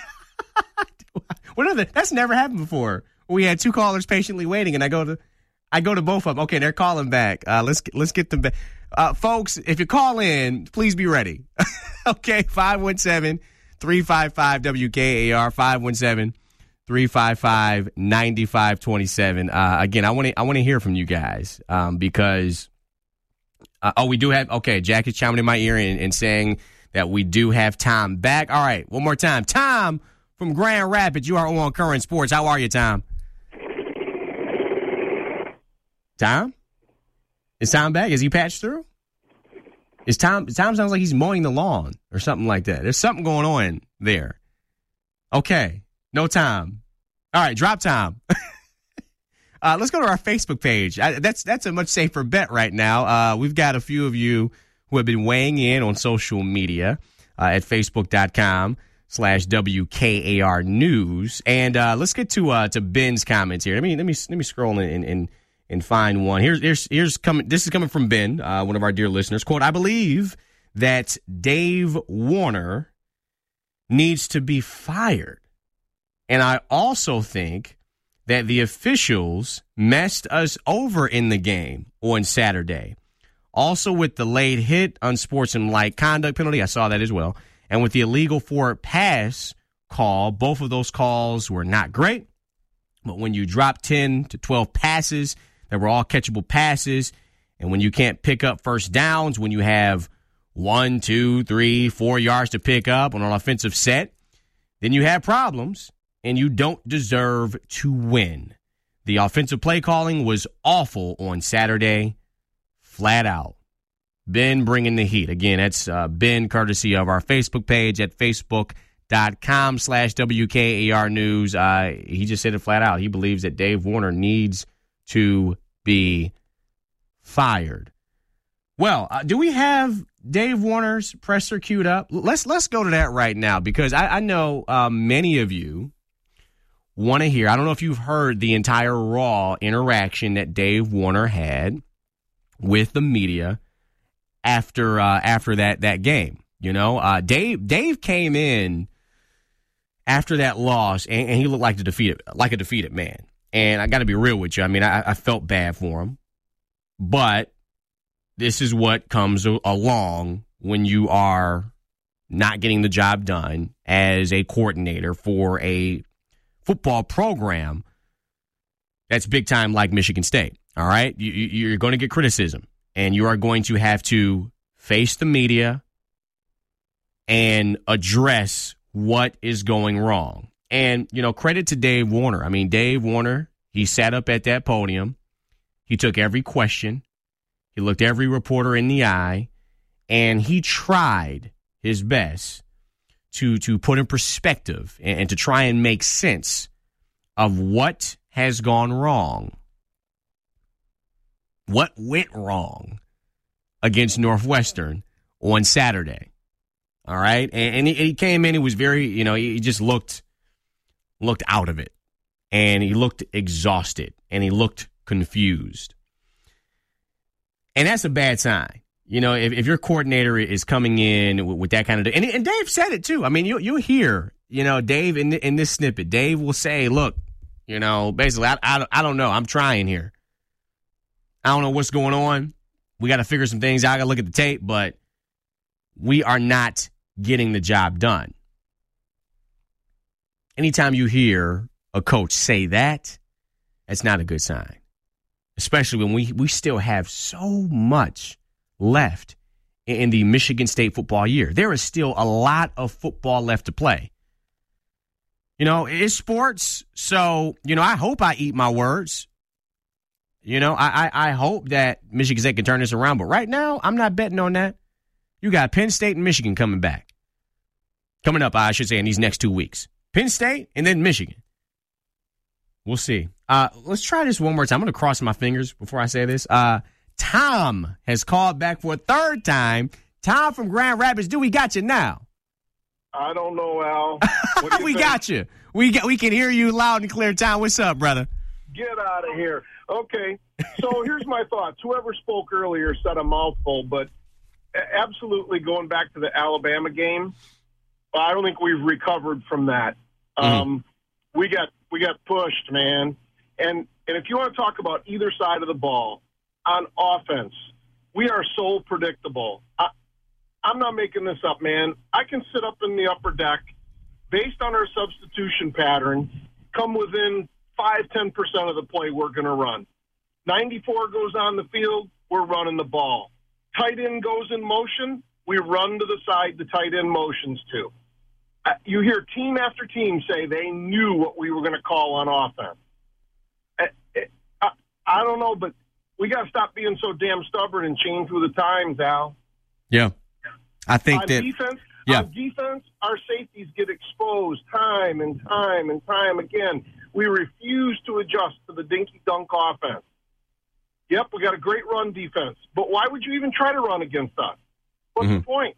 [SPEAKER 9] What other? That's never happened before. We had two callers patiently waiting, and I go to... I go to both of them. Okay, they're calling back. Uh, let's let's get them back. Uh, folks, if you call in, please be ready. Okay, five one seven, three five five, W K A R, five one seven, three five five, nine five two seven. Uh, again, I want to I want to hear from you guys um, because, uh, oh, we do have, okay, Jack is chiming in my ear and, and saying that we do have Tom back. All right, one more time. Tom from Grand Rapids, you are on Current Sports. How are you, Tom? Tom? Is Tom back? Is he patched through? Is Tom Tom sounds like he's mowing the lawn or something like that. There's something going on there. Okay. No Tom. All right, drop Tom. uh, let's go to our Facebook page. I, that's that's a much safer bet right now. Uh, we've got a few of you who have been weighing in on social media uh, at facebook.com slash WKAR News. And uh, let's get to uh, to Ben's comments here. Let me let me let me scroll in and, and and find one. Here's here's here's coming. This is coming from Ben, uh, one of our dear listeners. Quote: I believe that Dave Warner needs to be fired, and I also think that the officials messed us over in the game on Saturday. Also, with the late hit, unsportsmanlike conduct penalty, I saw that as well, and with the illegal forward pass call, both of those calls were not great. But when you drop ten to twelve passes that were all catchable passes, and when you can't pick up first downs, when you have one, two, three, four yards to pick up on an offensive set, then you have problems. and you don't deserve to win. The offensive play calling was awful on Saturday, flat out. Ben bringing the heat. Again, that's uh, Ben, courtesy of our Facebook page at facebook.com slash WKAR News. Uh, he just said it flat out. He believes that Dave Warner needs to be fired. Well, uh, do we have Dave Warner's presser queued up? Let's let's go to that right now, because I, I know uh, many of you want to hear. I don't know if you've heard the entire Raw interaction that Dave Warner had with the media after uh, after that that game. You know, uh, Dave Dave came in after that loss, and, and he looked like a defeated like a defeated man. And I got to be real with you. I mean, I, I felt bad for him, but this is what comes along when you are not getting the job done as a coordinator for a football program that's big time like Michigan State. All right, you, you're going to get criticism, and you are going to have to face the media and address what is going wrong. And, you know, credit to Dave Warner. I mean, Dave Warner, he sat up at that podium. He took every question. He looked every reporter in the eye, and he tried his best to to put in perspective and, and to try and make sense of what has gone wrong. What went wrong against Northwestern on Saturday. All right? And, and he, he came in, he was very, you know, he just looked looked out of it. And he looked exhausted, and he looked confused. And that's a bad sign. You know, if, if your coordinator is coming in with, with that kind of, and, and Dave said it too. I mean, you you hear, you know, Dave in in this snippet, Dave will say, "Look, you know, basically, I I, I don't know. I'm trying here. I don't know what's going on. We got to figure some things out. I got to look at the tape, but we are not getting the job done." Anytime you hear a coach say that, that's not a good sign. Especially when we, we still have so much left in the Michigan State football year. There is still a lot of football left to play. You know, it's sports, so, you know, I hope I eat my words. You know, I, I, I hope that Michigan State can turn this around, but right now, I'm not betting on that. You got Penn State and Michigan coming back. Coming up, I should say, in these next two weeks. Penn State and then Michigan. We'll see. Uh, let's try this one more time. I'm going to cross my fingers before I say this. Uh, Tom has called back for a third time. Tom from Grand Rapids, do we got you now?
[SPEAKER 11] I don't know, Al. What do you
[SPEAKER 9] we
[SPEAKER 11] think?
[SPEAKER 9] got you. We got. We can hear you loud and clear. Tom, what's up, brother?
[SPEAKER 11] Get out of here. Okay, so here's my thoughts. Whoever spoke earlier said a mouthful, but absolutely going back to the Alabama game, I don't think we've recovered from that. Mm-hmm. Um, we got we got pushed, man. And and if you want to talk about either side of the ball, on offense, we are so predictable. I, I'm not making this up, man. I can sit up in the upper deck, based on our substitution pattern, come within five, ten percent of the play we're going to run. ninety-four goes on the field, we're running the ball. Tight end goes in motion, we run to the side the tight end motions to. Uh, you hear team after team say they knew what we were going to call on offense. I, I, I don't know, but we got to stop being so damn stubborn and change with the times, Al.
[SPEAKER 9] Yeah. I think
[SPEAKER 11] on
[SPEAKER 9] that
[SPEAKER 11] defense,
[SPEAKER 9] yeah.
[SPEAKER 11] on defense, our safeties get exposed time and time and time again. We refuse to adjust to the dinky-dunk offense. Yep, we got a great run defense, but why would you even try to run against us? What's mm-hmm. the point?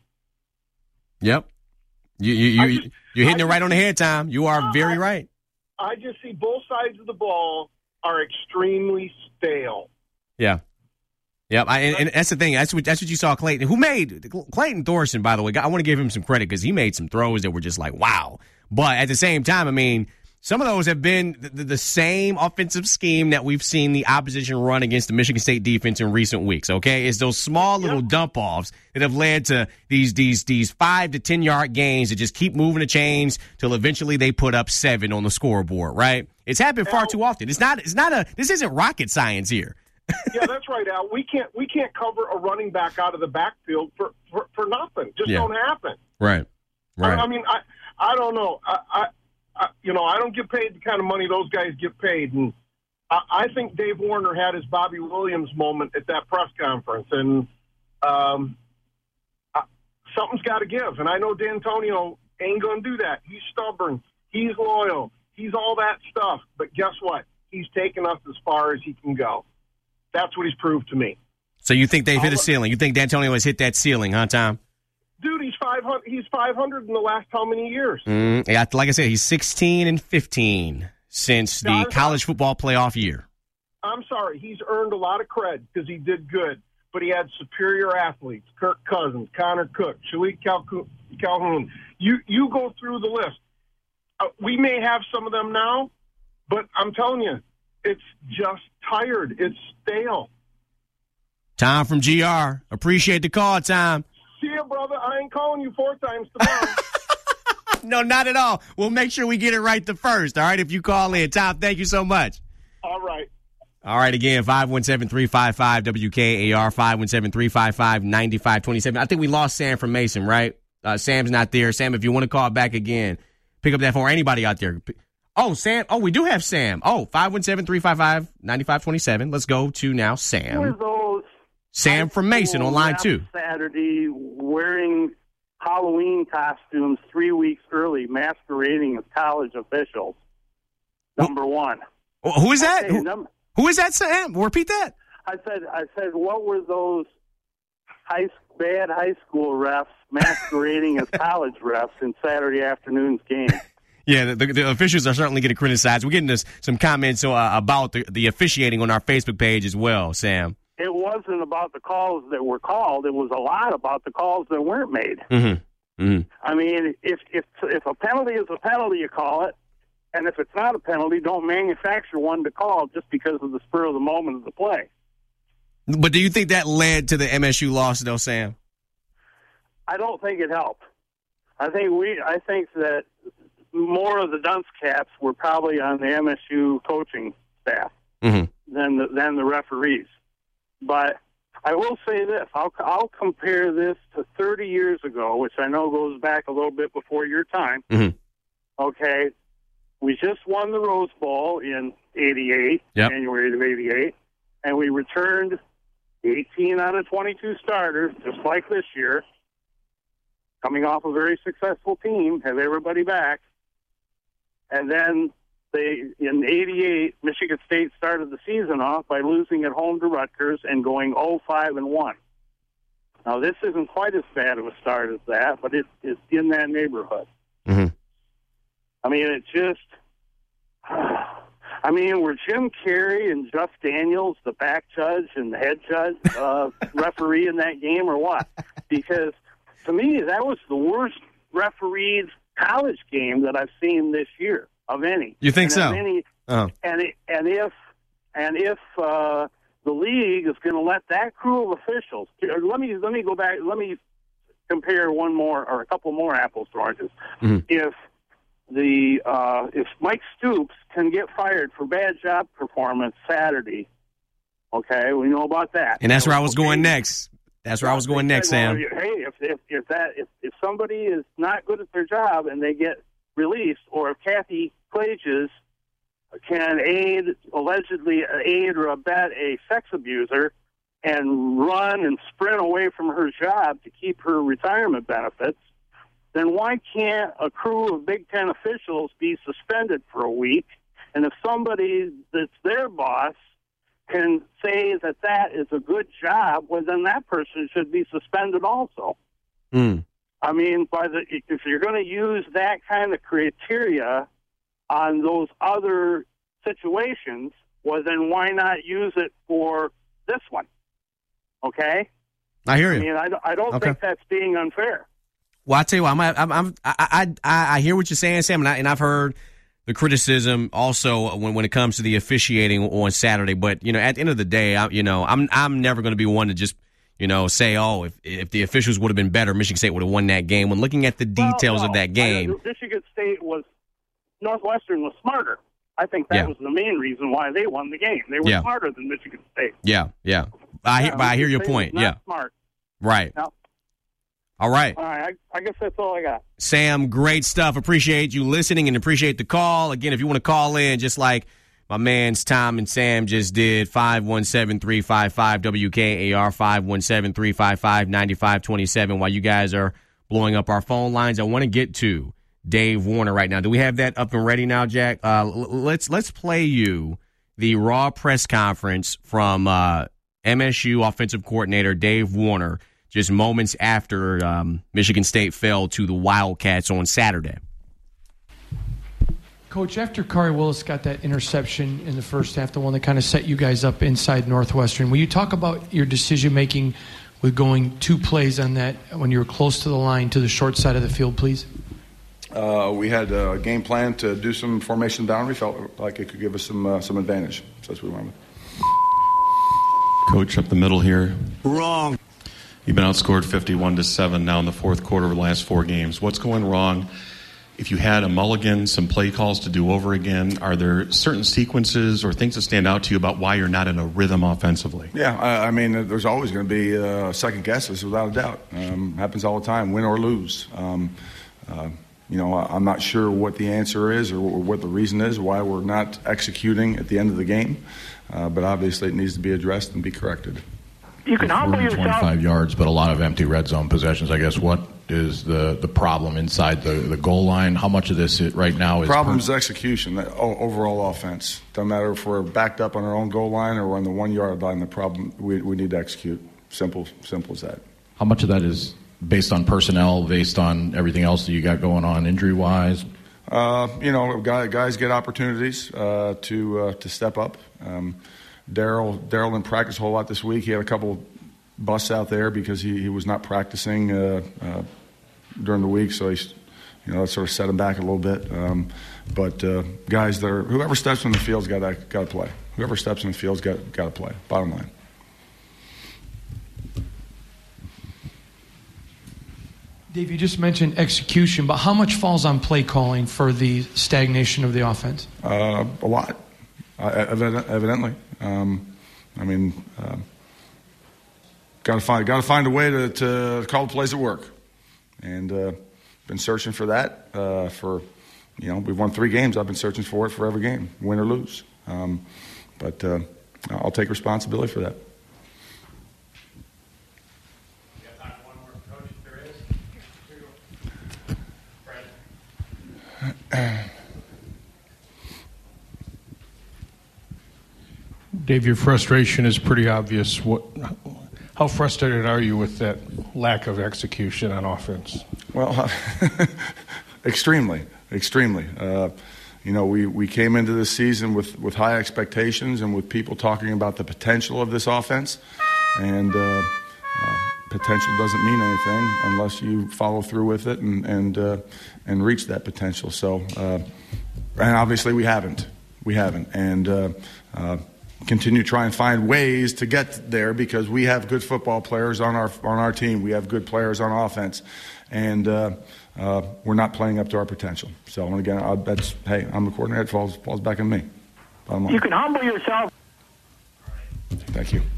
[SPEAKER 9] Yep. You, you, you,
[SPEAKER 11] just,
[SPEAKER 9] you're hitting
[SPEAKER 11] I
[SPEAKER 9] it right
[SPEAKER 11] just,
[SPEAKER 9] on the head, Tom. You are
[SPEAKER 11] uh,
[SPEAKER 9] very
[SPEAKER 11] I,
[SPEAKER 9] right.
[SPEAKER 11] I just see both sides of the ball are extremely stale.
[SPEAKER 9] Yeah. Yeah, I, and, and that's the thing. That's what that's what you saw Clayton. Who made Clayton Thorson, by the way? I want to give him some credit because he made some throws that were just like, wow. But at the same time, I mean, some of those have been the, the same offensive scheme that we've seen the opposition run against the Michigan State defense in recent weeks, okay? It's those small little yep. dump-offs that have led to these these these five to ten-yard gains that just keep moving the chains till eventually they put up seven on the scoreboard, right? It's happened far Al, too often. It's not. It's not a. This isn't rocket science here.
[SPEAKER 11] Yeah, that's right, Al. We can't we can't cover a running back out of the backfield for, for, for nothing. Just yeah. don't happen.
[SPEAKER 9] Right. Right.
[SPEAKER 11] I, I mean, I I don't know. I, I, I you know, I don't get paid the kind of money those guys get paid. And I, I think Dave Warner had his Bobby Williams moment at that press conference. And um, I, something's got to give. And I know D'Antonio ain't going to do that. He's stubborn. He's loyal. He's all that stuff. But guess what? He's taken us as far as he can go. That's what he's proved to me.
[SPEAKER 9] So you think they've hit a ceiling? You think D'Antonio has hit that ceiling, huh, Tom?
[SPEAKER 11] Dude, he's five hundred. He's five hundred in the last how many years?
[SPEAKER 9] Mm, yeah, like I said, he's sixteen and fifteen since the
[SPEAKER 11] Guys,
[SPEAKER 9] college football playoff year.
[SPEAKER 11] I'm sorry, he's earned a lot of cred because he did good, but he had superior athletes: Kirk Cousins, Connor Cook, Shalik Calhoun. You you go through the list. Uh, we may have some of them now, but I'm telling you, it's just tired. It's stale.
[SPEAKER 9] Tom from G R. Appreciate the call, Tom.
[SPEAKER 11] See ya, brother. I ain't calling you four times tomorrow.
[SPEAKER 9] No, not at all. We'll make sure we get it right the first, all right, if you call in. Tom, thank you so much.
[SPEAKER 11] All right.
[SPEAKER 9] All right, again, five one seven, three five five, W K A R, five one seven, three five five, nine five two seven. I think we lost Sam from Mason, right? Uh, Sam's not there. Sam, if you want to call back again, pick up that phone, or anybody out there. Oh, Sam. Oh, we do have Sam. Oh, five one seven, three five five, nine five two seven. Let's go to now Sam. Sam from Mason on line two.
[SPEAKER 12] Saturday, wearing Halloween costumes three weeks early, masquerading as college officials. Number one.
[SPEAKER 9] Who is that?
[SPEAKER 12] Okay,
[SPEAKER 9] who,
[SPEAKER 12] num-
[SPEAKER 9] who is that, Sam? Repeat that.
[SPEAKER 12] I said, I said, what were those high bad high school refs masquerading as college refs in Saturday afternoon's game?
[SPEAKER 9] Yeah, the, the officials are certainly getting criticized. We're getting this, some comments uh, about the, the officiating on our Facebook page as well, Sam.
[SPEAKER 12] It wasn't about the calls that were called. It was a lot about the calls that weren't made.
[SPEAKER 9] Mm-hmm. Mm-hmm.
[SPEAKER 12] I mean, if if if a penalty is a penalty, you call it. And if it's not a penalty, don't manufacture one to call just because of the spur of the moment of the play.
[SPEAKER 9] But do you think that led to the M S U loss, though, Sam?
[SPEAKER 12] I don't think it helped. I think we. I think that more of the dunce caps were probably on the M S U coaching staff
[SPEAKER 9] mm-hmm.
[SPEAKER 12] than the, than the referees. But I will say this. I'll, I'll compare this to thirty years ago, which I know goes back a little bit before your time.
[SPEAKER 9] Mm-hmm.
[SPEAKER 12] Okay. We just won the Rose Bowl in eighty-eight,
[SPEAKER 9] yep.
[SPEAKER 12] January of eighty-eight, and we returned eighteen out of twenty-two starters, just like this year, coming off a very successful team, have everybody back. And then they, in eighty-eight, Michigan State started the season off by losing at home to Rutgers and going oh five and one. Now, this isn't quite as bad of a start as that, but it, it's in that neighborhood.
[SPEAKER 9] Mm-hmm.
[SPEAKER 12] I mean, it just, I mean, were Jim Carrey and Jeff Daniels the back judge and the head judge uh, referee in that game or what? Because to me, that was the worst refereed college game that I've seen this year of any.
[SPEAKER 9] You think
[SPEAKER 12] and
[SPEAKER 9] so?
[SPEAKER 12] Any,
[SPEAKER 9] oh.
[SPEAKER 12] And it, and if and if uh, the league is going to let that crew of officials, let me let me go back. Let me compare one more or a couple more apples to oranges.
[SPEAKER 9] Mm-hmm.
[SPEAKER 12] If the uh, if Mike Stoops can get fired for bad job performance Saturday, okay, we know about that.
[SPEAKER 9] And that's where I was
[SPEAKER 12] okay.
[SPEAKER 9] going next. That's where I was going next,
[SPEAKER 12] well,
[SPEAKER 9] Sam.
[SPEAKER 12] Hey, if if if that if, if somebody is not good at their job and they get released, or if Kathy Clages can aid allegedly aid or abet a sex abuser and run and sprint away from her job to keep her retirement benefits, then why can't a crew of Big Ten officials be suspended for a week? And if somebody that's their boss can say that that is a good job, well, then that person should be suspended also.
[SPEAKER 9] Mm.
[SPEAKER 12] I mean, by the if you're going to use that kind of criteria on those other situations, well, then why not use it for this one? Okay?
[SPEAKER 9] I hear you.
[SPEAKER 12] I mean, I, I don't
[SPEAKER 9] okay.
[SPEAKER 12] think that's being unfair.
[SPEAKER 9] Well, I tell you what, I'm, I'm, I'm, I, I, I hear what you're saying, Sam, and, I, and I've heard the criticism also when, when it comes to the officiating on Saturday. But you know, at the end of the day, I, you know, I'm, I'm never going to be one to just, you know, say, oh, if if the officials would have been better, Michigan State would have won that game. When looking at the details
[SPEAKER 12] well, no,
[SPEAKER 9] of that game,
[SPEAKER 12] I, Michigan State was Northwestern was smarter. I think that
[SPEAKER 9] yeah.
[SPEAKER 12] was the main reason why they won the game. They were
[SPEAKER 9] yeah.
[SPEAKER 12] smarter than Michigan State.
[SPEAKER 9] Yeah, yeah. I,
[SPEAKER 12] yeah,
[SPEAKER 9] but I hear your
[SPEAKER 12] State
[SPEAKER 9] point.
[SPEAKER 12] was not
[SPEAKER 9] Yeah,
[SPEAKER 12] smart.
[SPEAKER 9] right.
[SPEAKER 12] Now,
[SPEAKER 9] All right.
[SPEAKER 12] All right. I, I guess that's all I got.
[SPEAKER 9] Sam, great stuff. Appreciate you listening and appreciate the call. Again, if you want to call in, just like my mans Tom and Sam just did, five one seven, three five five, W K A R, five one seven, three five five, nine five two seven. While you guys are blowing up our phone lines, I want to get to Dave Warner right now. Do we have that up and ready now, Jack? Uh, let's let's play you the raw press conference from uh, M S U offensive coordinator Dave Warner just moments after um, Michigan State fell to the Wildcats on Saturday.
[SPEAKER 13] Coach, after Kari Willis got that interception in the first half, the one that kind of set you guys up inside Northwestern, will you talk about your decision-making with going two plays on that when you were close to the line to the short side of the field, please?
[SPEAKER 14] Uh, we had a game plan to do some formation down. We felt like it could give us some uh, some advantage. So that's what we went with.
[SPEAKER 15] Coach, up the middle here.
[SPEAKER 14] Wrong.
[SPEAKER 15] You've been outscored fifty-one to seven now in the fourth quarter of the last four games. What's going wrong? If you had a mulligan, some play calls to do over again, are there certain sequences or things that stand out to you about why you're not in a rhythm offensively?
[SPEAKER 14] Yeah, I, I mean, there's always going to be uh, second guesses, without a doubt. Um, happens all the time, win or lose. Um, uh, you know, I'm not sure what the answer is or what the reason is why we're not executing at the end of the game, uh, but obviously it needs to be addressed and be corrected.
[SPEAKER 2] You can humble yourself.
[SPEAKER 16] twenty-five yards, but a lot of empty red zone possessions. I guess what is the, the problem inside the, the goal line? How much of this it, right now is
[SPEAKER 14] problem is execution, the overall offense. Doesn't matter if we're backed up on our own goal line or on the one yard line. The problem we we need to execute. Simple, simple as that.
[SPEAKER 16] How much of that is based on personnel, based on everything else that you got going on injury wise?
[SPEAKER 14] Uh, you know, guys get opportunities uh, to uh, to step up. Um, Daryl Daryl didn't practice a whole lot this week. He had a couple busts out there because he, he was not practicing uh, uh, during the week, so he's, you know, that sort of set him back a little bit. Um, but uh, guys that are whoever steps in the field's got to got to play. Whoever steps in the field's got got to play. Bottom line.
[SPEAKER 13] Dave, you just mentioned execution, but how much falls on play calling for the stagnation of the offense?
[SPEAKER 14] Uh, a lot, uh, evident, evidently. Um, I mean, uh, got to find got to find a way to, to call the plays at work, and uh, been searching for that uh, for, you know, we've won three games. I've been searching for it for every game, win or lose. Um, but uh, I'll take responsibility for that.
[SPEAKER 17] Dave, your frustration is pretty obvious. What, how frustrated are you with that lack of execution on offense?
[SPEAKER 14] Well, uh, extremely, extremely. Uh, you know, we, we came into this season with, with high expectations and with people talking about the potential of this offense. And uh, uh, potential doesn't mean anything unless you follow through with it and and, uh, and reach that potential. So, uh, and obviously we haven't. We haven't. And uh, uh, continue to try and find ways to get there because we have good football players on our on our team. We have good players on offense, and uh, uh, we're not playing up to our potential. So, and again, I, that's hey, I'm the coordinator. It falls falls back on me.
[SPEAKER 2] You can humble yourself.
[SPEAKER 14] Thank you.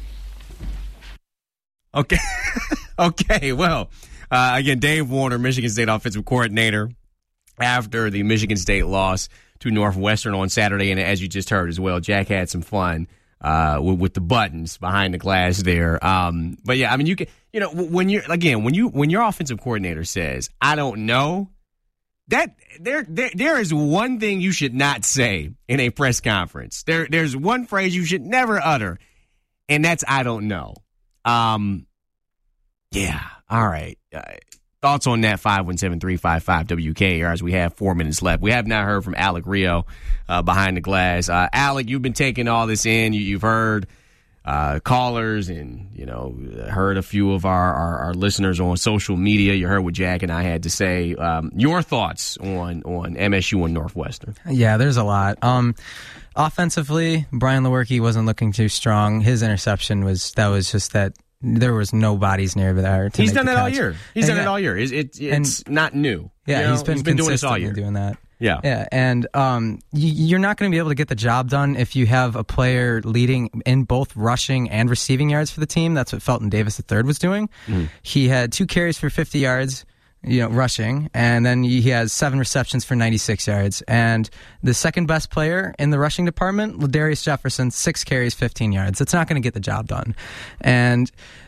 [SPEAKER 9] Okay, okay. Well, uh, again, Dave Warner, Michigan State offensive coordinator, after the Michigan State loss to Northwestern on Saturday, and as you just heard as well, Jack had some fun uh, with, with the buttons behind the glass there. Um, but yeah, I mean, you can, you know, when you're again when you when your offensive coordinator says, "I don't know," that there there there is one thing you should not say in a press conference. There there's one phrase you should never utter, and that's "I don't know." Um, yeah, all right. Uh, Thoughts on that, five one seven, three five five, W K A R, as we have four minutes left. We have not heard from Alec Rio uh, behind the glass. Uh, Alec, you've been taking all this in. You, you've heard uh, callers and, you know, heard a few of our, our, our listeners on social media. You heard what Jack and I had to say. Um, your thoughts on, on M S U and Northwestern?
[SPEAKER 18] Yeah, there's a lot. Um, offensively, Brian Lewerke wasn't looking too strong. His interception was, that was just that. There was no bodies near there.
[SPEAKER 9] He's done
[SPEAKER 18] that
[SPEAKER 9] all year. He's
[SPEAKER 18] and
[SPEAKER 9] done
[SPEAKER 18] yeah.
[SPEAKER 9] it all year. It's, it, it's
[SPEAKER 18] and,
[SPEAKER 9] not new.
[SPEAKER 18] Yeah,
[SPEAKER 9] you know,
[SPEAKER 18] he's been,
[SPEAKER 9] he's been doing this all
[SPEAKER 18] consistently
[SPEAKER 9] year.
[SPEAKER 18] Doing that.
[SPEAKER 9] Yeah.
[SPEAKER 18] Yeah, and um, you, you're not going to be able to get the job done if you have a player leading in both rushing and receiving yards for the team. That's what Felton Davis the third was doing. Mm. He had two carries for fifty yards, you know, rushing, and then he has seven receptions for ninety-six yards. And the second best player in the rushing department, Ladarius Jefferson, six carries, fifteen yards. It's not going to get the job done. And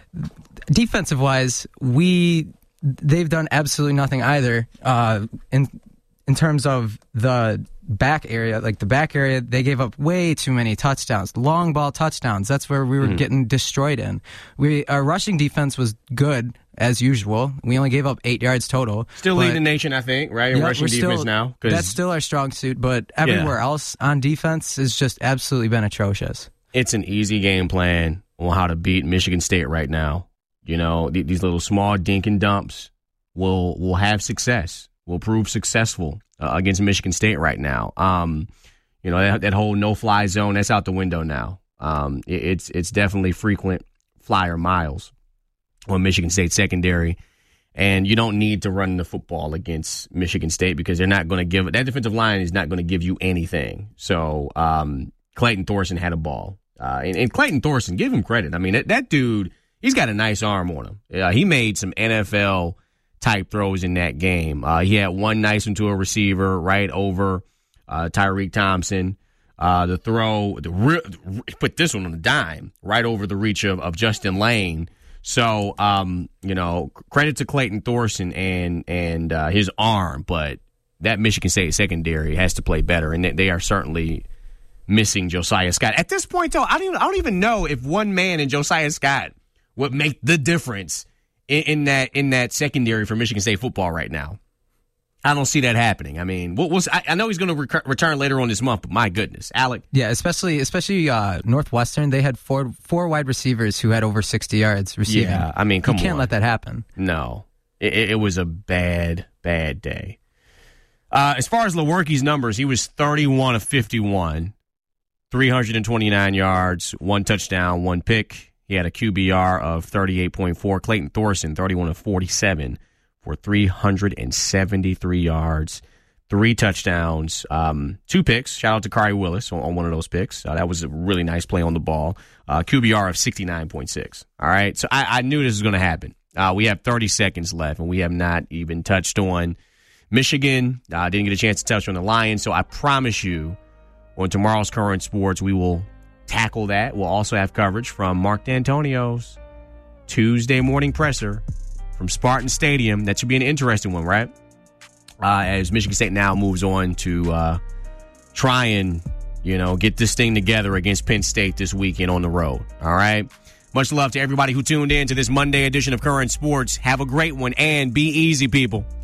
[SPEAKER 18] defensive-wise, we they've done absolutely nothing either. Uh, in in terms of the back area, like the back area, they gave up way too many touchdowns, long ball touchdowns. That's where we were mm. getting destroyed in. We our rushing defense was good as usual. We only gave up eight yards total.
[SPEAKER 9] Still leading the nation, I think, right? In
[SPEAKER 18] yeah,
[SPEAKER 9] rushing defense
[SPEAKER 18] still,
[SPEAKER 9] now.
[SPEAKER 18] That's still our strong suit, but everywhere
[SPEAKER 9] yeah.
[SPEAKER 18] else on defense has just absolutely been atrocious.
[SPEAKER 9] It's an easy game plan on how to beat Michigan State right now. You know, th- these little small dink and dumps will will have success, will prove successful uh, against Michigan State right now. Um, you know, that, that whole no-fly zone, that's out the window now. Um, it, it's it's definitely frequent flyer miles on Michigan State secondary, and you don't need to run the football against Michigan State because they're not going to give – that defensive line is not going to give you anything. So um, Clayton Thorson had a ball. Uh, and, and Clayton Thorson, give him credit. I mean, that, that dude, he's got a nice arm on him. Uh, he made some N F L-type throws in that game. Uh, he had one nice one to a receiver right over uh, Tyreek Thompson. Uh, the throw, the re- put this one on a dime, right over the reach of, of Justin Lane. So, um, you know, credit to Clayton Thorson and and uh, his arm, but that Michigan State secondary has to play better, and they are certainly missing Josiah Scott. At this point, though, I don't even, I don't even know if one man in Josiah Scott would make the difference in, in that in that secondary for Michigan State football right now. I don't see that happening. I mean, what was I, I know he's going to rec- return later on this month, but my goodness, Alec.
[SPEAKER 18] Yeah, especially especially uh, Northwestern, they had four four wide receivers who had over sixty yards receiving.
[SPEAKER 9] Yeah, I mean, come on.
[SPEAKER 18] You can't let that happen.
[SPEAKER 9] No, it, it was a bad, bad day. Uh, as far as Lewerke's numbers, he was thirty-one of fifty-one, three hundred twenty-nine yards, one touchdown, one pick. He had a Q B R of thirty-eight point four. Clayton Thorson, thirty-one of forty-seven. For three hundred seventy-three yards, three touchdowns, um, two picks. Shout out to Kari Willis on, on one of those picks. Uh, that was a really nice play on the ball. Uh, Q B R of sixty-nine point six. All right, so I, I knew this was going to happen. Uh, we have thirty seconds left, and we have not even touched on Michigan. I uh, didn't get a chance to touch on the Lions, so I promise you on tomorrow's Current Sports, we will tackle that. We'll also have coverage from Mark D'Antonio's Tuesday morning presser from Spartan Stadium. That should be an interesting one, right? Uh, as Michigan State now moves on to uh, try and, you know, get this thing together against Penn State this weekend on the road. All right? Much love to everybody who tuned in to this Monday edition of Current Sports. Have a great one, and be easy, people.